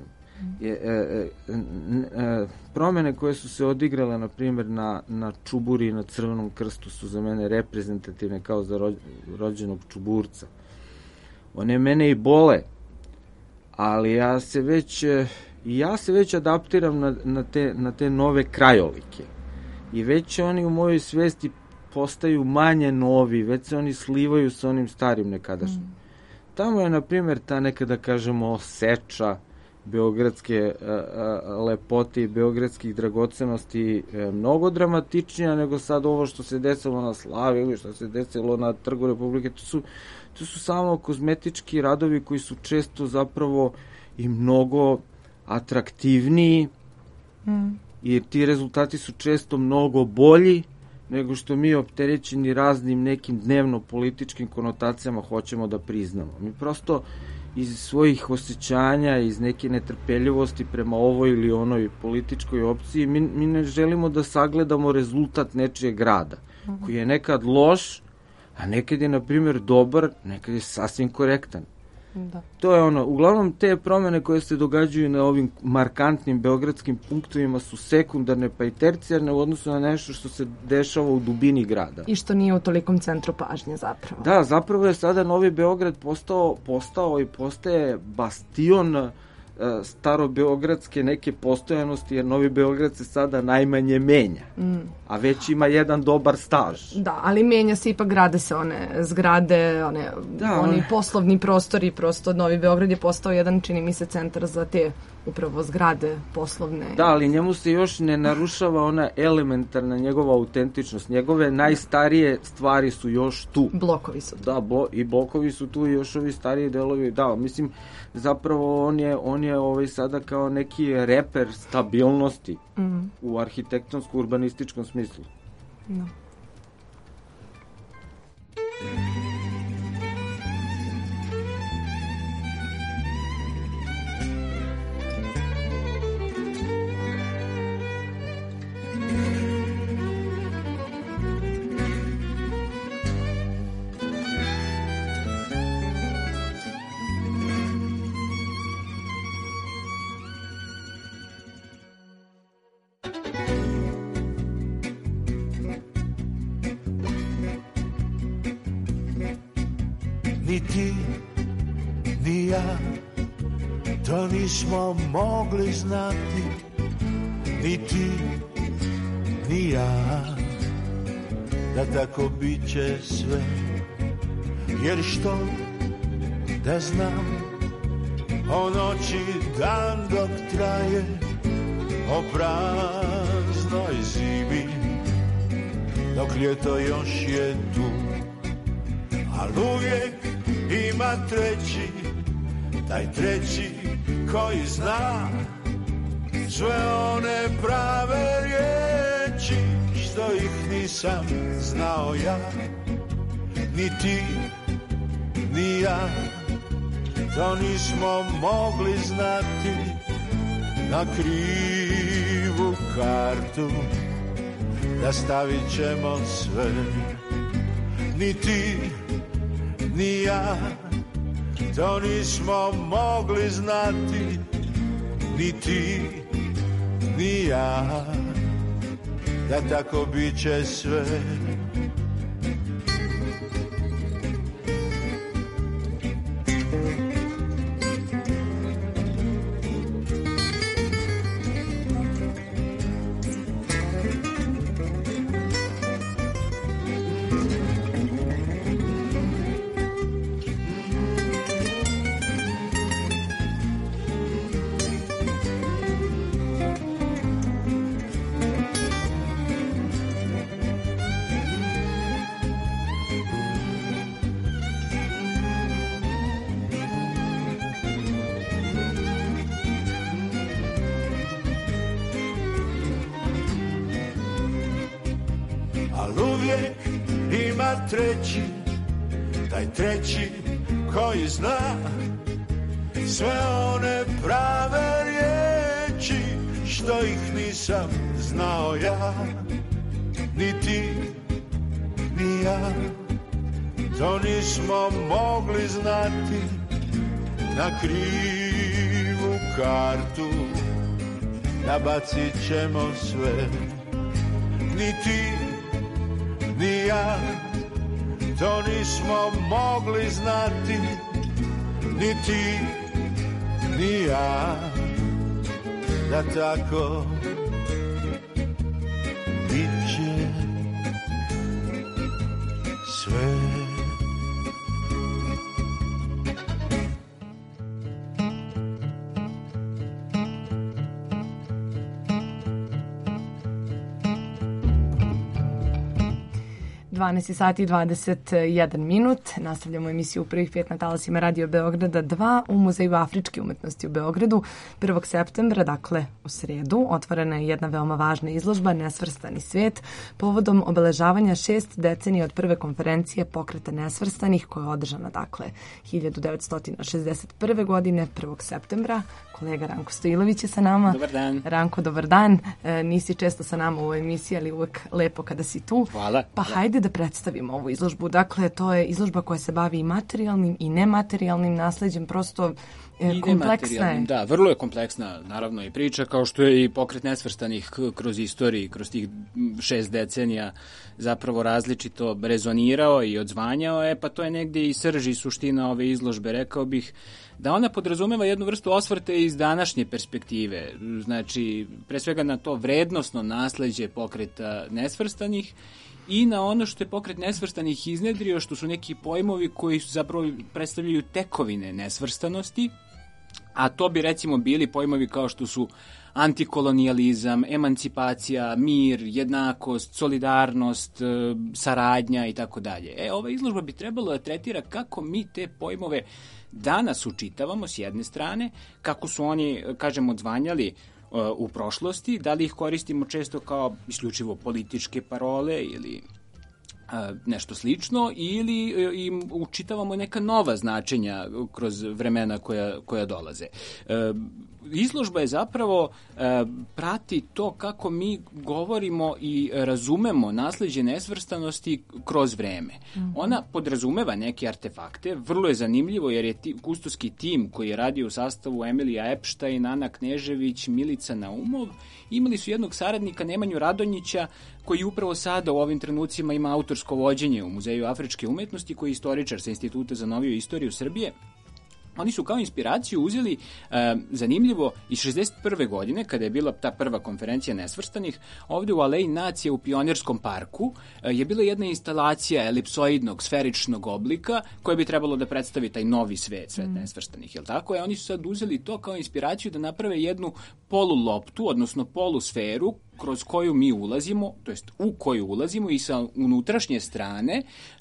Promene koje su se odigrale, na primjer, na Čuburi i na Crvenom krstu su za mene reprezentativne kao za rođenog Čuburca. One mene i bole, ali ja se već adaptiram na te nove krajolike. I već oni u mojoj svesti postaju manje novi, već se oni slivaju sa onim starim nekadašnjim. Tamo je, na primjer, ta nekada kažemo seča beogradske lepote i beogradskih dragocenosti mnogo dramatičnija nego sad ovo što se desilo na Slavi ili što se desilo na Trgu Republike. To su samo kozmetički radovi koji su često zapravo i mnogo atraktivniji i ti rezultati su često mnogo bolji nego što mi opterećeni raznim nekim dnevno-političkim konotacijama hoćemo da priznamo. Mi prosto iz svojih osjećanja, iz neke netrpeljivosti prema ovoj ili onoj političkoj opciji, mi ne želimo da sagledamo rezultat nečijeg rada, koji je nekad loš, a nekad je, na primjer, dobar, nekad je sasvim korektan. Da. To je ono, uglavnom te promene koje se događaju na ovim markantnim beogradskim punktovima su sekundarne pa i tercijarne u odnosu na nešto što se dešava u dubini grada. I što nije u tolikom centru pažnje zapravo. Da, zapravo je sada Novi Beograd postao i postaje bastion starobeogradske neke postojanosti, jer Novi Beograd se sada najmanje menja, a već ima jedan dobar staž. Da, ali menja se, ipak grade se one zgrade, oni poslovni prostori, prosto Novi Beograd je postao jedan, čini mi se, centar za te upravo zgrade poslovne. Da, ali njemu se još ne narušava ona elementarna njegova autentičnost. Njegove najstarije stvari su još tu. Blokovi su tu. Da, i blokovi su tu i još ovi stariji delovi. Da, mislim, zapravo on je sada kao neki reper stabilnosti u arhitektonsko-urbanističkom smislu. Da. Ni ti, ni ja, to nismo mogli znati. Ni ti, ni ja, da tako bit će sve. Jer što da znam o noći dan dok traje, o praznoj zimi dok ljeto još je tu. Al uvijek ima treći, taj treći koji zna sve one prave riječi što ih nisam znao ja, ni ti, ni ja, to nismo mogli znati na krivu kartu, da stavit ćemo sve, ni ti, ni ja, to nismo mogli znati, ni ti, ni ja, da tako bit će sve. Treći, taj treći koji zna sve one prave riječi što ih nisam znao ja, ni ti, ni ja, to nismo mogli znati na krivu kartu, nabacit ćemo sve, ni ti, ni ja, to nismo mogli znati, ni ti, ni ja, da tako bit će sve. Sati i 21 minut. Nastavljamo emisiju u prvih 5 na talasima Radio Beograda 2 u Muzeju afričke umetnosti u Beogradu. 1. septembra, dakle u sredu, otvorena je jedna veoma važna izložba Nesvrstani svet povodom obeležavanja 6 decenija od prve konferencije pokreta nesvrstanih koja je održana, dakle, 1961. godine, 1. septembra. Kolega Ranko Stojilović je sa nama. Dobar dan. Ranko, dobar dan. Nisi često sa nama u ovoj emisiji, ali uvek lepo kada si tu. Hvala. Pa hajde da predstavimo ovu izložbu. Dakle, to je izložba koja se bavi i materijalnim i nematerijalnim nasleđem, prosto kompleksna je. Da, vrlo je kompleksna, naravno, i priča, kao što je i pokret nesvrstanih kroz istoriju, kroz tih 6 decenija zapravo različito rezonirao i odzvanjao, pa to je negdje i srž i suština ove izložbe. Rekao bih da ona podrazumeva jednu vrstu osvrta iz današnje perspektive, znači pre svega na to vrednosno nasleđe pokreta nesvrstanih i na ono što je pokret nesvrstanih iznedrio, što su neki pojmovi koji zapravo predstavljaju tekovine nesvrstanosti, a to bi recimo bili pojmovi kao što su antikolonijalizam, emancipacija, mir, jednakost, solidarnost, saradnja i tako dalje. Ova izložba bi trebalo da tretira kako mi te pojmove danas učitavamo s jedne strane, kako su oni, kažemo, odzvanjali u prošlosti, da li ih koristimo često kao isključivo političke parole ili nešto slično, ili im učitavamo neka nova značenja kroz vremena koja dolaze. Izložba je zapravo prati to kako mi govorimo i razumemo nasleđe nesvrstanosti kroz vreme. Ona podrazumeva neke artefakte, vrlo je zanimljivo jer je kustoski tim koji je radio u sastavu Emilija Epštajn, Ana Knežević, Milica Naumov, imali su jednog saradnika Nemanju Radonjića koji upravo sada u ovim trenucima ima autorsko vođenje u Muzeju afričke umetnosti, koji je istoričar sa Instituta za noviju istoriju Srbije. Oni su kao inspiraciju uzeli, zanimljivo, iz 61. godine, kada je bila ta prva konferencija nesvrstanih, ovdje u Aleji nacije u Pionirskom parku je bila jedna instalacija elipsoidnog, sferičnog oblika koja bi trebalo da predstavi taj novi svet, svet nesvrstanih, jel tako? Oni su sad uzeli to kao inspiraciju da naprave jednu poluloptu, odnosno polusferu, kroz koju mi ulazimo, to jest u koju ulazimo i sa unutrašnje strane,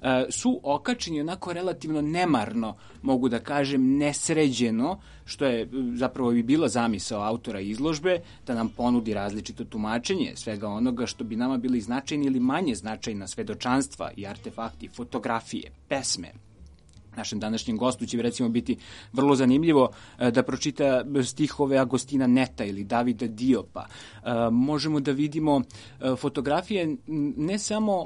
su okačeni onako relativno nemarno, mogu da kažem, nesređeno, što je zapravo i bila zamisao autora izložbe, da nam ponudi različito tumačenje svega onoga što bi nama bili značajni ili manje značajna svedočanstva i artefakti, fotografije, pesme. Našem današnjem gostu će recimo biti vrlo zanimljivo da pročita stihove Agostina Neta ili Davida Diopa. Možemo da vidimo fotografije ne samo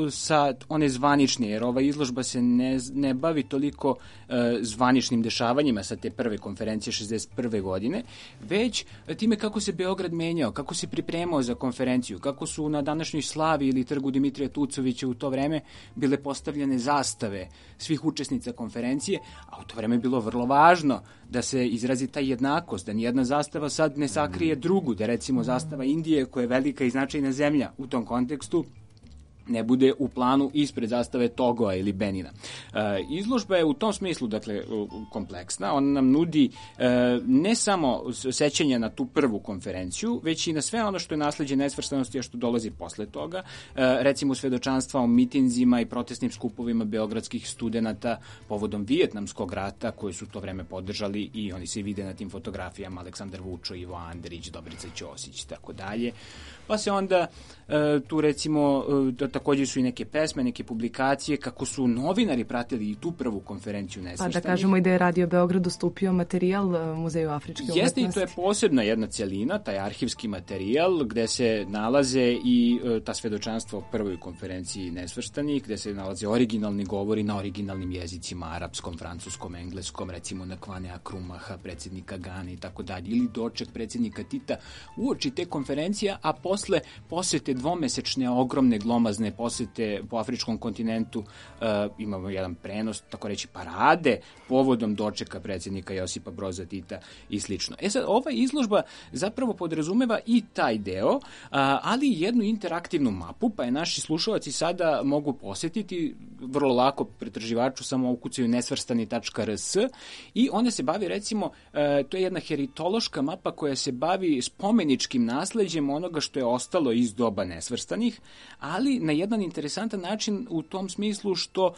sa one zvanične, jer ova izložba se ne bavi toliko zvaničnim dešavanjima sa te prve konferencije 61. godine, već time kako se Beograd menjao, kako se pripremao za konferenciju, kako su na današnjoj slavi ili trgu Dimitrija Tucovića u to vreme bile postavljene zastave svih učesnica konferencije, a u to vreme je bilo vrlo važno da se izrazi ta jednakost, da nijedna zastava sad ne sakrije drugu, da recimo zastava Indije, koja je velika i značajna zemlja u tom kontekstu, ne bude u planu ispred zastave Togoa ili Benina. Izložba je u tom smislu, dakle, kompleksna. Ona nam nudi ne samo sećanja na tu prvu konferenciju, već i na sve ono što je nasleđe nesvrstanosti, a što dolazi posle toga. Recimo, svedočanstva o mitinzima i protestnim skupovima beogradskih studenata povodom Vijetnamskog rata, koji su to vreme podržali i oni se vide na tim fotografijama: Aleksandar Vučo, Ivo Andrić, Dobrica Ćosić i tako dalje. Pa se onda tu recimo takođe su i neke pesme, neke publikacije, kako su novinari pratili i tu prvu konferenciju nesvrstanih. Pa da kažemo i da je Radio Beograd ustupio materijal Muzeju afričke umetnosti. Jeste, i to je posebna jedna celina, taj arhivski materijal, gde se nalaze i ta svedočanstva o prvoj konferenciji nesvrstanih, gde se nalaze originalni govori na originalnim jezicima, arapskom, francuskom, engleskom, recimo na Kvanea Krumaha, predsjednika Gane i tako dalje, ili doček predsjednika Tita uoči te konferencija, a posle posete dvomesečne, ogromne, glomazne posete po afričkom kontinentu, imamo jedan prenos, tako reći, parade povodom dočeka predsjednika Josipa Broza Tita i slično. Sad, ova izložba zapravo podrazumeva i taj deo, ali i jednu interaktivnu mapu, pa je naši slušalci sada mogu posetiti vrlo lako pretraživaču, samo ukucaju nesvrstani.rs i ona se bavi, recimo, to je jedna heritološka mapa koja se bavi spomeničkim nasleđem onoga što je ostalo iz doba nesvrstanih, ali na jedan interesantan način u tom smislu što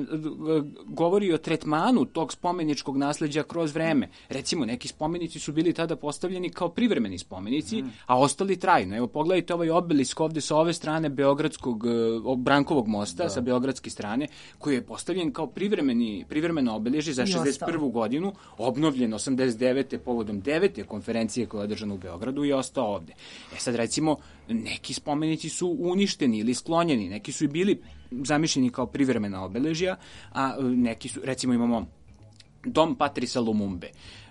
govori o tretmanu tog spomeničkog nasleđa kroz vreme. Recimo, neki spomenici su bili tada postavljeni kao privremeni spomenici, a ostali trajno. Evo, pogledajte ovaj obelisk ovde sa ove strane Beogradskog Brankovog mosta, sa beogradske strane, koji je postavljen kao privremeno obeležje za 61. godinu, obnovljen 89. povodom 9. konferencije koja je održana u Beogradu i ostao ovde. Sad, recimo, neki spomenici su uništeni ili sklonjeni, neki su i bili zamišljeni kao privremena obeležja, a neki su, recimo, imamo dom Patrisa Lumumbe.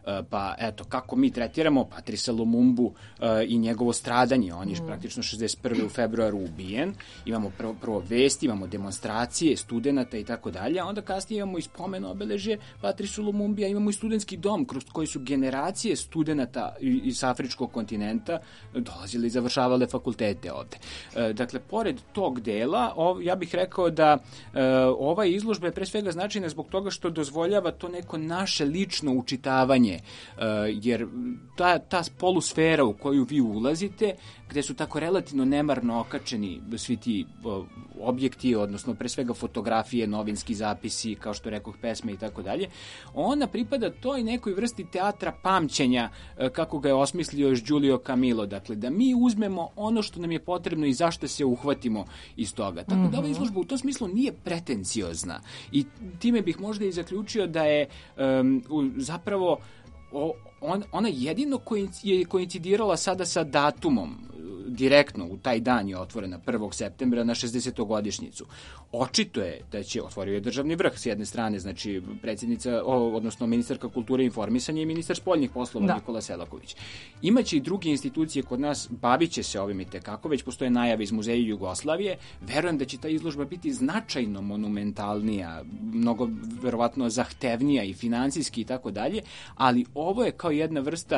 Pa eto, kako mi tretiramo Patrisa Lumumbu i njegovo stradanje. On je praktično 61. u februaru ubijen. Imamo prvo vesti, imamo demonstracije studenata i tako dalje, a onda kasnije imamo i spomen obeležje Patrisu Lumumbi, a imamo i studentski dom kroz koji su generacije studenata iz afričkog kontinenta dolazili i završavale fakultete ovde. Dakle, pored tog dela, ja bih rekao da ova izložba je pre svega značajna zbog toga što dozvoljava to neko naše lično učitavanje, jer ta polusfera u koju vi ulazite, gde su tako relativno nemarno okačeni svi ti objekti, odnosno pre svega fotografije, novinski zapisi, kao što rekoh, pesme i tako dalje, ona pripada toj nekoj vrsti teatra pamćenja, kako ga je osmislio još Giulio Camillo, dakle da mi uzmemo ono što nam je potrebno i zašto se uhvatimo iz toga. Tako da ova izložba u tom smislu nije pretenciozna i time bih možda i zaključio da je zapravo ona jedino je koincidirala sada sa datumom, direktno u taj dan je otvorena 1. septembra na 60-godišnjicu. Očito je da će, otvorio je državni vrh s jedne strane, znači predsjednica, odnosno ministarka kulture i informisanja i ministar spoljnih poslova Nikola Selaković. Imaće i druge institucije kod nas, bavit će se ovim i tekako, već postoje najave iz Muzeja Jugoslavije. Verujem da će ta izložba biti značajno monumentalnija, mnogo verovatno zahtevnija i finansijski i tako dalje, ali ovo je kao jedna vrsta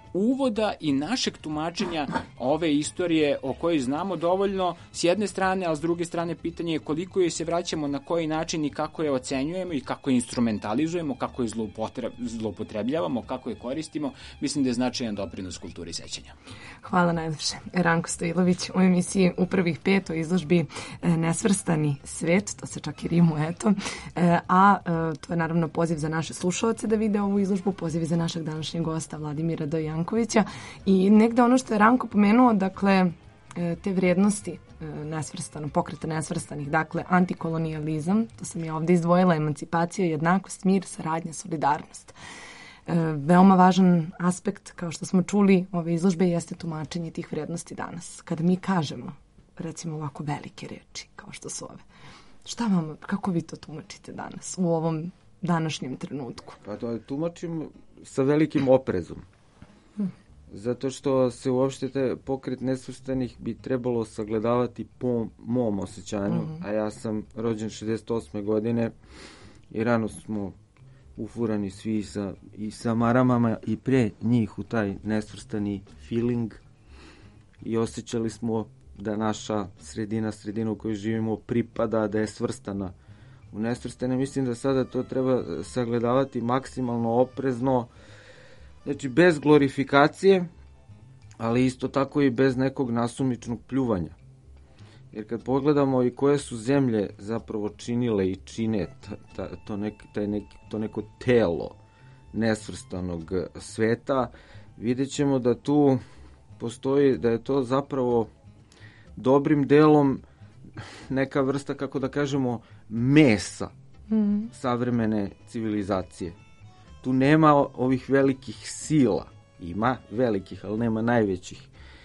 uvoda i našeg tumačenja ove istorije o kojoj znamo dovoljno s jedne strane, a s druge strane pitanje je koliko joj se vraćamo, na koji način i kako je ocenjujemo i kako je instrumentalizujemo, kako je zloupotrebljavamo, kako je koristimo. Mislim da je značajan doprinos kulturi sećanja. Hvala najlepše. Ranko Stojilović u emisiji U prvih 5 o izložbi Nesvrstani svet, to se čak i rimuje, eto. A to je naravno poziv za naše slušaoce da vide ovu izložbu, poziv za našeg današnjeg gosta Vladimira D. Jankovića. I negde ono što je Ranko pomenuo, dakle, te vrednosti pokreta nesvrstanih, dakle, antikolonijalizam, to sam ja ovde izdvojila, emancipacija, jednakost, mir, saradnja, solidarnost. Veoma važan aspekt, kao što smo čuli, ove izložbe jeste tumačenje tih vrednosti danas. Kada mi kažemo, recimo, ovako velike reči, kao što su ove, kako vi to tumačite danas, u ovom današnjem trenutku? Pa to tumačim sa velikim oprezom. Zato što se uopšte te pokret nesvrstanih bi trebalo sagledavati po mom osjećanju, a ja sam rođen 68. godine i rano smo ufurani svi i sa maramama i pre njih u taj nesvrstani feeling i osjećali smo da naša sredina u kojoj živimo pripada, da je svrstana u nesvrstane. Mislim da sada to treba sagledavati maksimalno oprezno, znači bez glorifikacije, ali isto tako i bez nekog nasumičnog pljuvanja. Jer kad pogledamo i koje su zemlje zapravo činile i čine to neko telo nesvrstanog sveta, vidjet ćemo da tu postoji, da je to zapravo dobrim delom neka vrsta, kako da kažemo, mesa savremene civilizacije. Tu nema ovih velikih sila. Ima velikih, ali nema najvećih.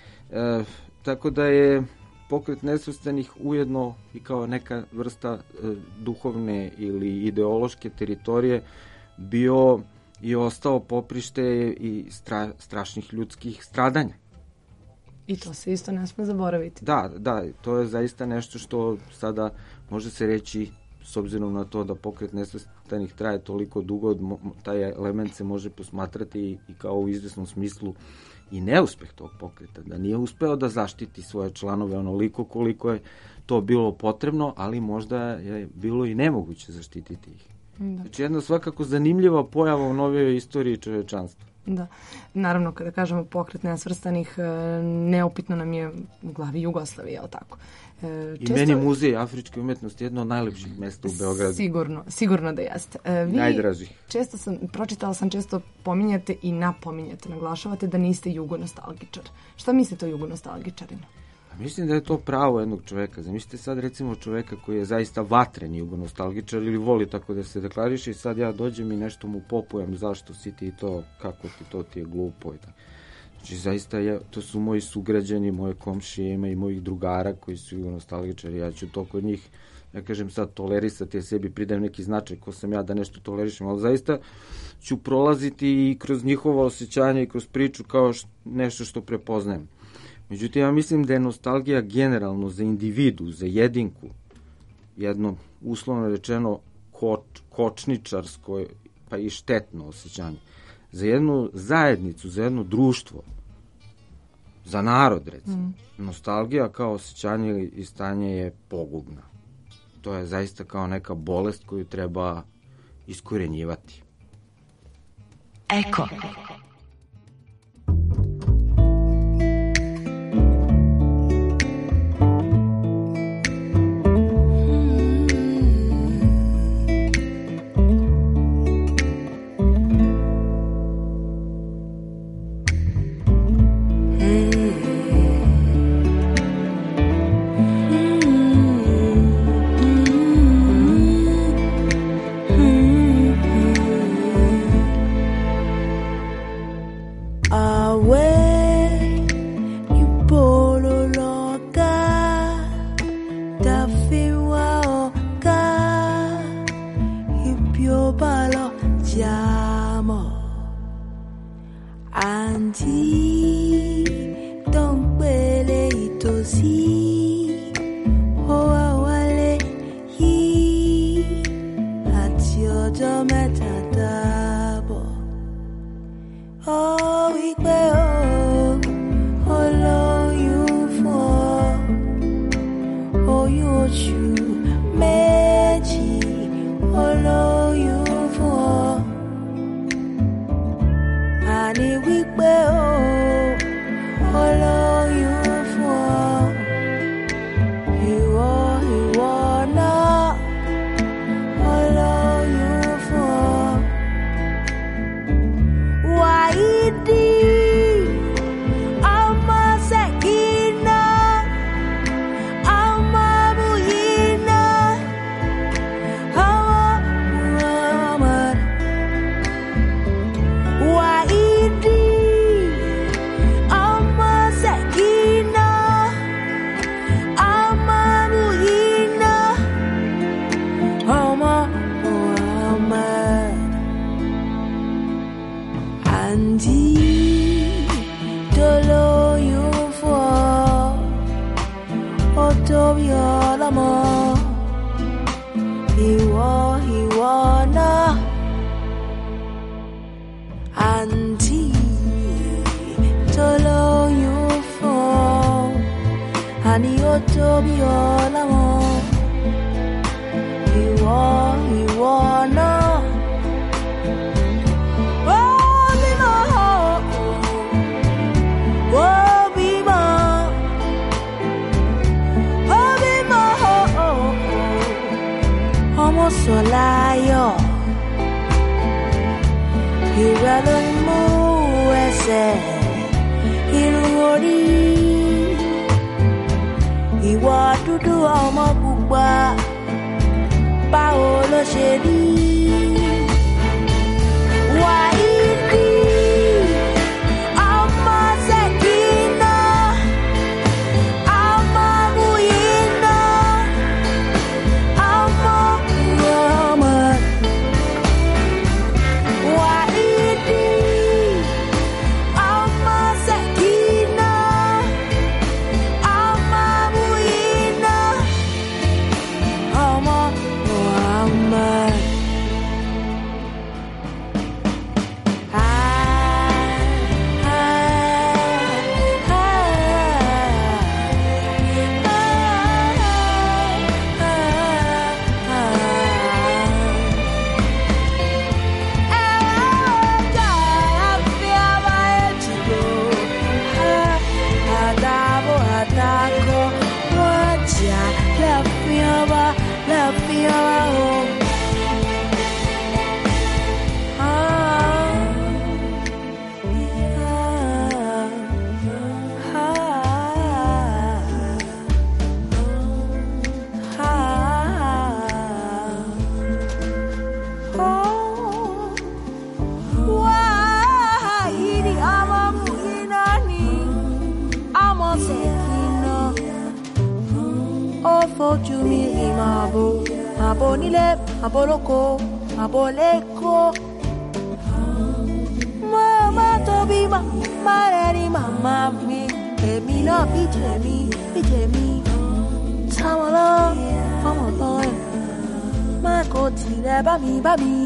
Tako da je pokret nesvrstanih ujedno i kao neka vrsta duhovne ili ideološke teritorije bio i ostao poprište i strašnih ljudskih stradanja. I to se isto ne sme zaboraviti. Da, to je zaista nešto što sada može se reći, s obzirom na to da pokret nesvrstanih traje toliko dugo, taj element se može posmatrati i kao u izvesnom smislu i neuspeh tog pokreta, da nije uspeo da zaštiti svoje članove onoliko koliko je to bilo potrebno, ali možda je bilo i nemoguće zaštititi ih. Da. Znači jedna svakako zanimljiva pojava u novijoj istoriji čovečanstva. Da, naravno kada kažemo pokret nesvrstanih, neupitno nam je u glavi Jugoslavije, je li tako? I meni muzej afričke umetnosti jedno od najlepših mesta u Beogradu. Sigurno da jeste. Najdražih. Pročitala sam često pominjate i napominjate, naglašavate da niste jugonostalgičar. Šta mislite o jugonostalgičarima? Mislim da je to pravo jednog čoveka. Zamislite sad recimo čoveka koji je zaista vatren jugonostalgičar ili voli tako da se deklariše i sad ja dođem i nešto mu popujem zašto si ti to, kako ti to, ti je glupo i tako. Znači zaista to su moji sugrađani, moje komšije, ima i mojih drugara koji su jugonostalgičari, ja ću to kod njih, ja kažem sad tolerisati, ja sebi pridajem neki značaj ko sam ja da nešto tolerišem, ali zaista ću prolaziti i kroz njihovo osjećanje i kroz priču kao nešto što prepoznajem. Međutim, ja mislim da je nostalgija generalno za individu, za jedinku, jedno uslovno rečeno kočničarsko pa i štetno osjećanje. Za jednu zajednicu, za jedno društvo, za narod, recimo. Nostalgija kao osjećanje i stanje je pogubna. To je zaista kao neka bolest koju treba iskorenjivati. Eko. Oh, we will. ìwọ náà àǹtí tó lóyún fún àní ó tóbi ọlọ́mọ ìwọ náà. Sọláyọ̀ ìrẹ́ ló ń mú ẹsẹ̀ irun orí ìwọ dúdú ọmọ pupa báwo ló ṣe rí Wáídì ọmọ Sẹ̀kínà ọmọ Muyínà ọmọ Wáídì ọmọ Sẹ̀kínà ọmọ Muyínà ọmọ Muhammad. Fojú mi rí máa bò nílé, máa bò lóko, máa bò lẹ́kọ̀ọ́. Màmá tóbi màmá rẹ̀ ní màmá mi, èmi náà bí tèmi. Táwọn lọ, fọmọ lọ ẹ̀, má kò tilẹ̀ bá mi.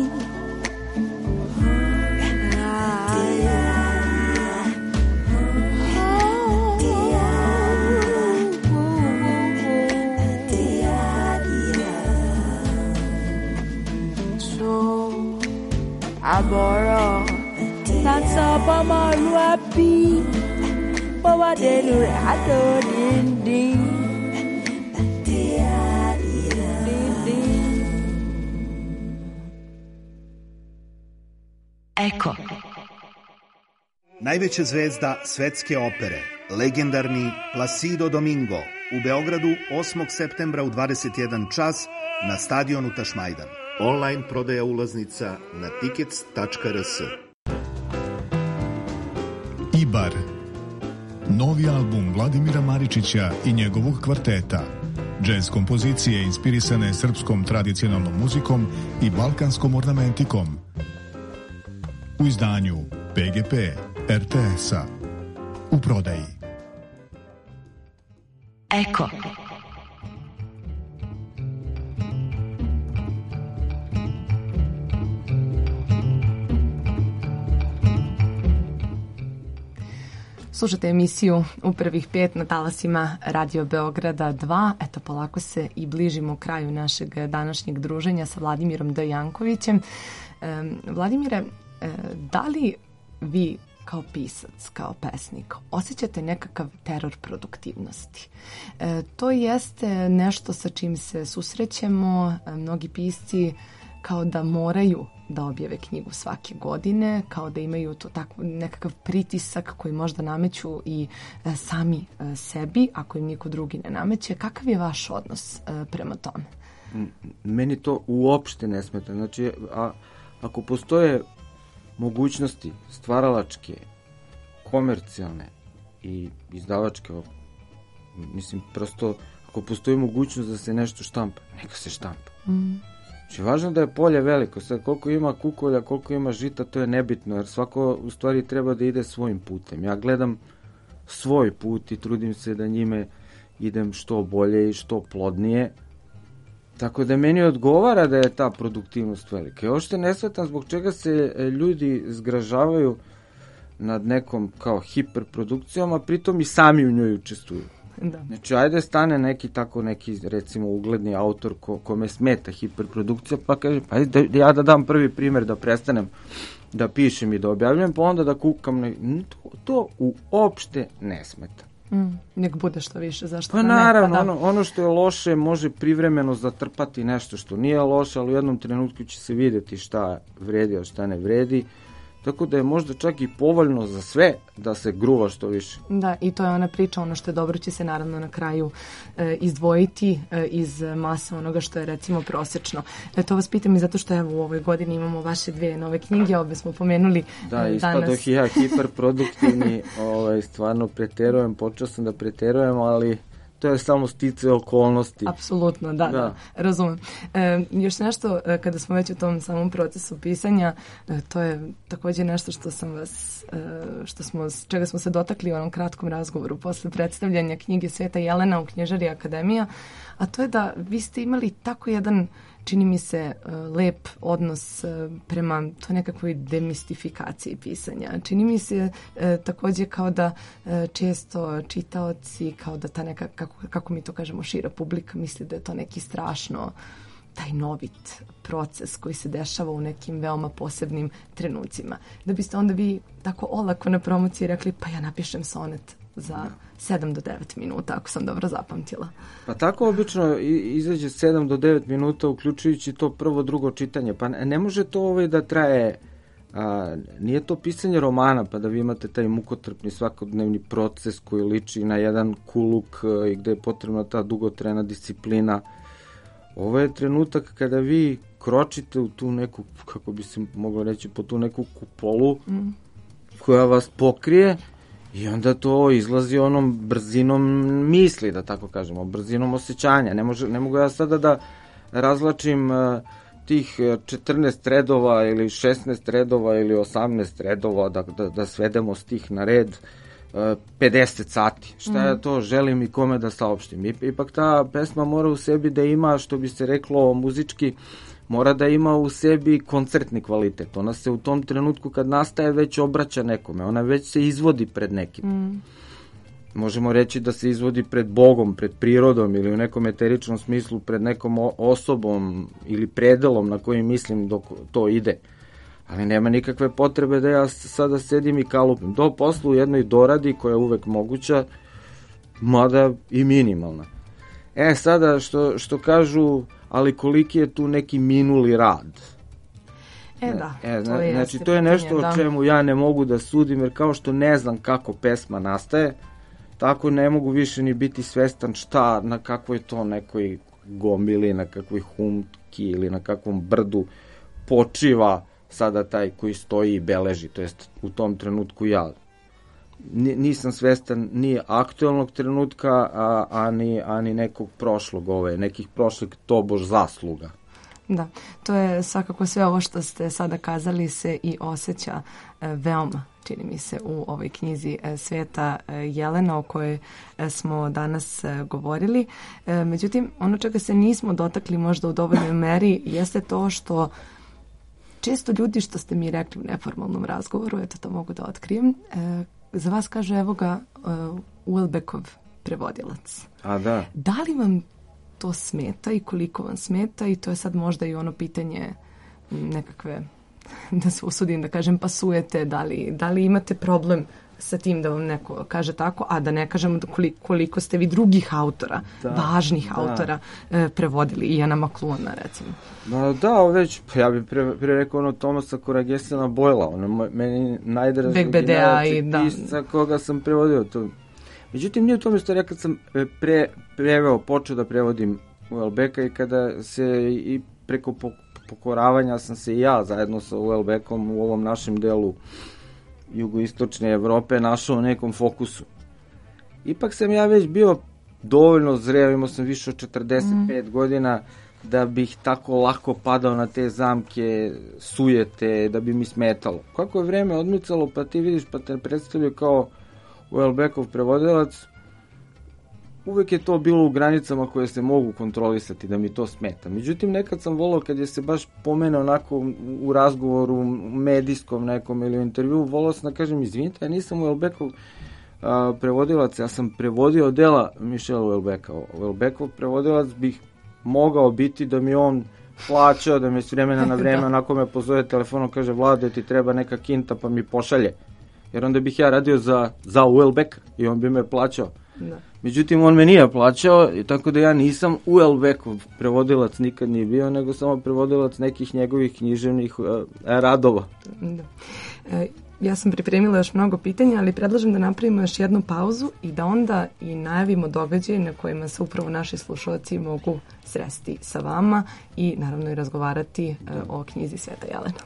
Àbọ̀rọ̀ láti ọmọlúwàbí bó wá dénú rẹ̀ á tó díndín. Eko. Najveća zvezda svetske opere, legendarni Placido Domingo, u Beogradu 8. septembra u 21 čas na stadionu Tašmajdan. Online prodaja ulaznica na tickets.rs. Ibar. Novi album Vladimira Maričića i njegovog kvarteta. Džez kompozicije inspirisane srpskom tradicionalnom muzikom i balkanskom ornamentikom. U izdanju PGP RTS-a. U prodaji. Eko. Slušate emisiju u prvih 5 na talasima Radio Beograda 2. Eto, polako se i bližimo kraju našeg današnjeg druženja sa Vladimirom D. Jankovićem. Vladimire, da li vi kao pisac, kao pesnik, osjećate nekakav teror produktivnosti? To jeste nešto sa čim se susrećemo. Mnogi pisci kao da moraju da objave knjigu svake godine, kao da imaju to tako nekakav pritisak koji možda nameću i sami sebi, ako im niko drugi ne nameće. Kakav je vaš odnos prema tome? Meni to uopšte ne smeta. Znači, ako postoje mogućnosti stvaralačke, komercijalne i izdavačke, mislim, prosto, ako postoji mogućnost da se nešto štampa, neka se štampa. Znači, važno da je polje veliko. Sad, koliko ima kukolja, koliko ima žita, to je nebitno, jer svako u stvari treba da ide svojim putem. Ja gledam svoj put i trudim se da njime idem što bolje i što plodnije. Tako da meni odgovara da je ta produktivnost velika. I ošte ne shvatam zbog čega se ljudi zgražavaju nad nekom kao hiperprodukcijom, a pritom i sami u njoj učestvuju. Da. Znači, ajde stane neki recimo ugledni autor kome smeta hiperprodukcija, pa kaže, pa ja da dam prvi primjer da prestanem da pišem i da objavljujem, pa onda da kukam. To uopšte ne smeta. Nek bude što više, zašto pa da naravno, ono što je loše može privremeno zatrpati nešto što nije loše, ali u jednom trenutku će se vidjeti šta vredi, a šta ne vredi. Tako da je možda čak i povoljno za sve da se gruva što više. Da, i to je ona priča, ono što je dobro će se naravno na kraju izdvojiti iz mase onoga što je recimo prosečno. To vas pitam i zato što evo u ovoj godini imamo vaše 2 nove knjige, obe smo pomenuli danas. Da, ispadoh ja hiperproduktivni, stvarno preterujem, počeo sam da preterujem, ali to je samo stice okolnosti. Apsolutno, da, razumem. Još nešto, kada smo već u tom samom procesu pisanja, to je također nešto što sam vas, čega smo se dotakli u onom kratkom razgovoru posle predstavljanja knjige Sveta Jelena u Knjižari Akademija, a to je da vi ste imali tako jedan, čini mi se, lep odnos prema to nekakvoj demistifikaciji pisanja. Čini mi se također kao da često čitaoci, kao da ta neka, kako mi to kažemo, šira publika misli da je to neki strašno tajnovit proces koji se dešava u nekim veoma posebnim trenucima. Da biste onda vi tako olako na promociji rekli, pa ja napišem sonet za 7 do 9 minuta, ako sam dobro zapamtila. Pa tako obično izađe 7 do 9 minuta, uključujući to prvo, drugo čitanje. Pa ne može to da traje, nije to pisanje romana, pa da vi imate taj mukotrpni svakodnevni proces koji liči na jedan kuluk i gde je potrebna ta dugotrajna disciplina. Ovo je trenutak kada vi kročite u tu neku, kako bi se moglo reći, po tu neku kupolu koja vas pokrije. I onda to izlazi onom brzinom misli, da tako kažemo, brzinom osjećanja. Ne mogu ja sada da razlačim tih 14 redova ili 16 redova ili 18 redova, da svedemo stih na red 50 sati. Šta ja to želim i kome da saopštim. Ipak ta pesma mora u sebi da ima, što bi se reklo muzički, mora da ima u sebi koncertni kvalitet. Ona se u tom trenutku kad nastaje već obraća nekome. Ona već se izvodi pred nekim. Možemo reći da se izvodi pred Bogom, pred prirodom ili u nekom eteričnom smislu pred nekom osobom ili predelom na koji mislim dok to ide. Ali nema nikakve potrebe da ja sada sedim i kalupim. Do poslu u jednoj doradi koja je uvek moguća, mada i minimalna. Sada što kažu, ali koliki je tu neki minuli rad. Znači to je nešto o čemu ja ne mogu da sudim, jer kao što ne znam kako pesma nastaje, tako ne mogu više ni biti svestan šta, na kakvoj to nekoj gomili, na kakvoj humki ili na kakvom brdu počiva sada taj koji stoji i beleži, to jest u tom trenutku ja. Nisam svestan ni aktualnog trenutka, ani nekog prošlog, nekih prošlih tobož zasluga. Da, to je svakako sve ovo što ste sada kazali se i osjeća veoma, čini mi se, u ovoj knjizi Sveta Jelena o kojoj smo danas govorili. Međutim, ono čega se nismo dotakli možda u dovoljnoj meri jeste to što često ljudi, što ste mi rekli u neformalnom razgovoru, eto to mogu da otkrijem, za vas kaže evo ga Uelbekov prevodilac. A da. Da li vam to smeta i koliko vam smeta? I to je sad možda i ono pitanje nekakve, da se usudim da kažem, pasujete, da li imate problem sa tim da vam neko kaže tako, a da ne kažemo koliko ste vi drugih autora, važnih autora prevodili, Iana McLuhana recimo. Da, već, ja bih pre rekao ono Tomasa Koragesena Boyla, ono meni najdraži pisca koga sam prevodio. Međutim, nije u tome što rekao sam počeo da prevodim Uelbeka i kada se i preko pokoravanja sam se i ja zajedno sa Uelbekom u ovom našem delu jugoistočne Evrope našao u nekom fokusu. Ipak sam ja već bio dovoljno zreo, imao sam više od 45 godina da bih tako lako padao na te zamke sujete, da bi mi smetalo. Kako je vreme odmicalo, pa ti vidiš, pa te predstavljaju kao Uelbekov prevodilac, uvek je to bilo u granicama koje se mogu kontrolisati, da mi to smeta. Međutim, nekad sam volao kad je se baš pomene onako u razgovoru medijskom nekom ili u intervju, volao sam da kažem, izvinite, ja nisam Houellebecov prevodilac, ja sam prevodio dela Michela Houellebecqa. Houellebecov prevodilac bih mogao biti da mi on plaća, da me s vremena na vreme onako me pozove telefonom, kaže Vlade, ti treba neka kinta pa mi pošalje. Jer onda bih ja radio za Houellebecqa i on bi me plaćao. Da. Međutim, on me nije plaćao, tako da ja nisam Houellebecov prevodilac, nikad nije bio, nego samo prevodilac nekih njegovih književnih radova. Da. Ja sam pripremila još mnogo pitanja, ali predlažem da napravimo još jednu pauzu i da onda i najavimo događaje na kojima se upravo naši slušalci mogu sresti sa vama i naravno i razgovarati o knjizi Sveta Jelena.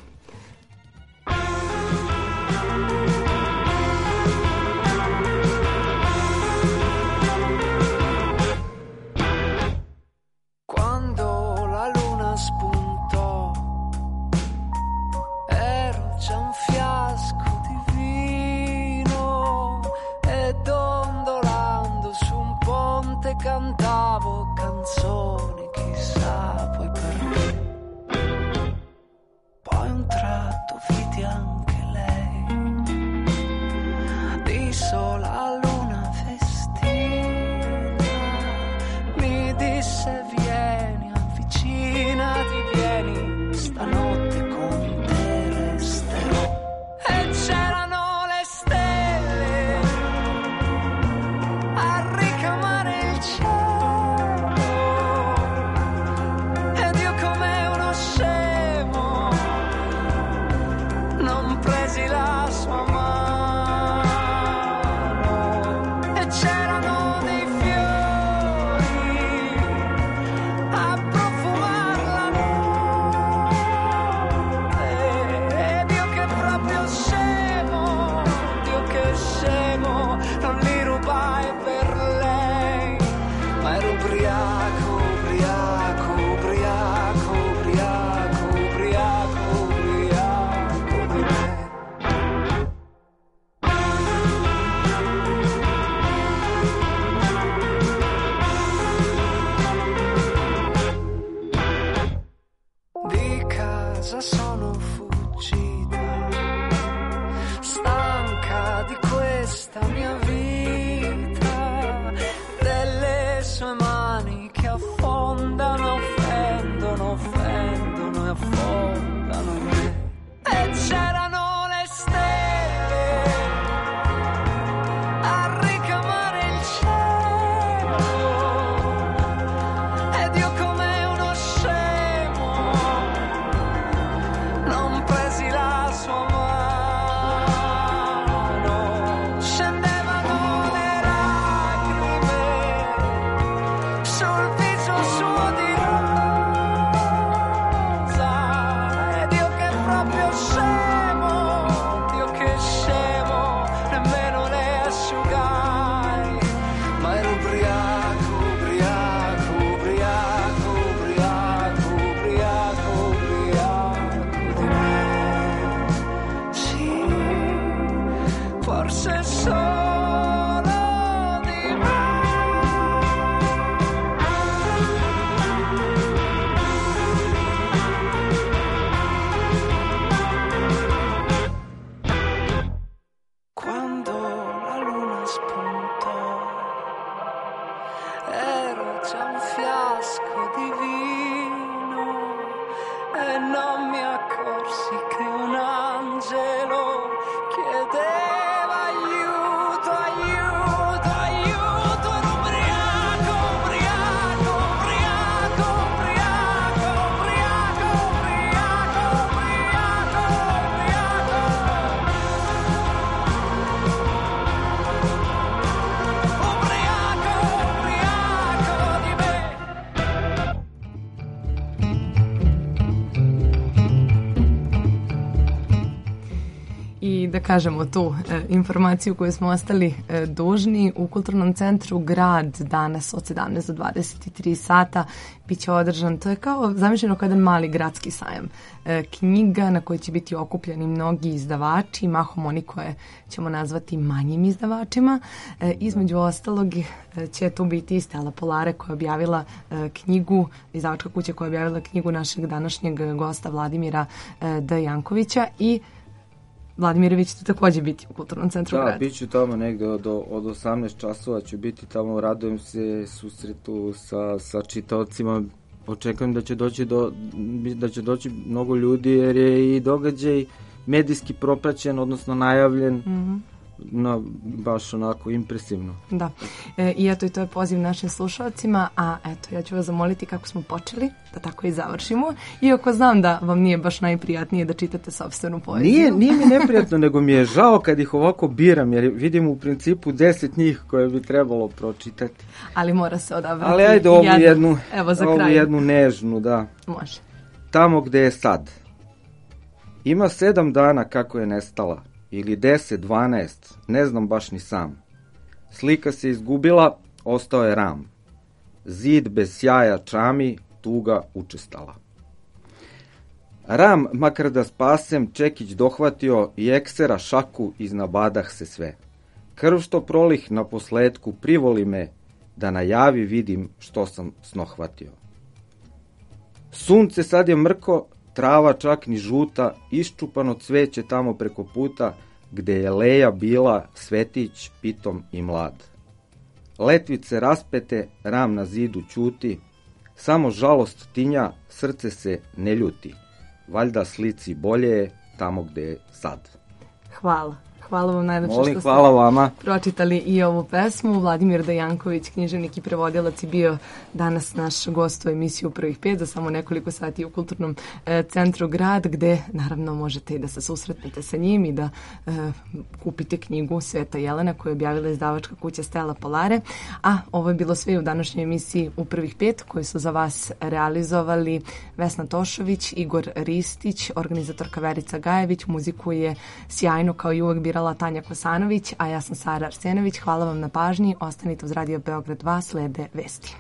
Cantavo canzoni, chissà poi perché. Poi un tratto vidi anche lei, di sola luna festina, mi disse vieni, avvicinati, vieni, stanotte con te resterò. E c'erano le stelle a ricamare ed io come uno scemo non presi la sua mano e c'erano dei fiori a profumare la notte ed io che proprio scemo, io che scemo, non li rubai per lei, ma ero ubriaco, ubriaco, ubriaco, ubriaco, ubriaco, ubriaco di me. Di casa sono fuggita, stanca di questa mia vita, delle sue mani che affondano, offendono, offendono e affondano in me. E c'erano le stelle a ricamare il cielo ed io come uno scemo non presi la sua mano, scendevano le lacrime sul viso suo di rosa ed io che proprio scemo, io che scemo, nemmeno le asciugai, ma ero ubriaco, ubriaco, ubriaco, ubriaco, ubriaco, ubriaco di me. Sì, forse solo di me. Quando la luna spuntò ero già un fiasco di vino e non mi accorsi che un angelo chiedeva aiuto, aiuto, aiuto, ero ubriaco, ubriaco, ubriaco, ubriaco, ubriaco, ubriaco, ubriaco, ubriaco, ubriaco di me. da kažemo tu informaciju koju smo ostali dužni. U Kulturnom centru Grad danas od 17 do 23 sata biće održan, to je kao zamišljeno kao jedan mali gradski sajam knjiga na kojoj će biti okupljeni mnogi izdavači, mahom oni koje ćemo nazvati manjim izdavačima. Između ostalog će tu biti Stella Polare koja je objavila knjigu, izdavačka kuća koja je objavila knjigu našeg današnjeg gosta Vladimira D. Jankovića i Vladimir, vi ćete takođe biti u Kulturnom centru Grada. Da, bit ću tamo negde od 18 časova, ću biti tamo, radujem se susretu sa čitaocima, očekujem da će doći mnogo ljudi jer je i događaj medijski propraćen, odnosno najavljen baš onako impresivno. Da, i eto i to je poziv našim slušalcima, a eto ja ću vas zamoliti kako smo počeli, da tako i završimo, iako znam da vam nije baš najprijatnije da čitate sopstvenu poeziju. Nije mi neprijatno, nego mi je žao kad ih ovako biram, jer vidim u principu 10 njih koje bi trebalo pročitati. Ali mora se odabrati. Ali ajde ovu jednu nežnu, da. Može. Tamo gde je sad. Ima 7 dana kako je nestala. Ili 10, 12, ne znam baš ni sam. Slika se izgubila, ostao je ram. Zid bez sjaja čami, tuga učestala. Ram, makar da spasem, Čekić dohvatio i eksera šaku iznabadah se sve. Krv što prolih na posledku privoli me, da na javi vidim što sam snohvatio. Sunce sad je mrko, trava čak ni žuta, iščupano cveće tamo preko puta, gde je Leja bila svetić, pitom i mlad. Letvice raspete, ram na zidu ćuti, samo žalost tinja, srce se ne ljuti. Valjda slici bolje je tamo gde je sad. Hvala. Hvala vam najlepše što ste hvala vama. Pročitali i ovu pesmu. Vladimir D. Janković, književnik i prevodilac, je bio danas naš gost u emisiju Prvih 5 za samo nekoliko sati u Kulturnom centru Grad, gde naravno možete i da se susretnete sa njim i da kupite knjigu Sveta Jelena koju je objavila izdavačka kuća Stella Polare. A ovo je bilo sve u današnjoj emisiji u Prvih 5 koju su za vas realizovali Vesna Tošović, Igor Ristić, organizatorka Verica Gajević, muziku je sjajno kao i uvek birala Tanja Kosanović, a ja sam Sara Arsenović. Hvala vam na pažnji. Ostanite uz Radio Beograd 2, slede vesti.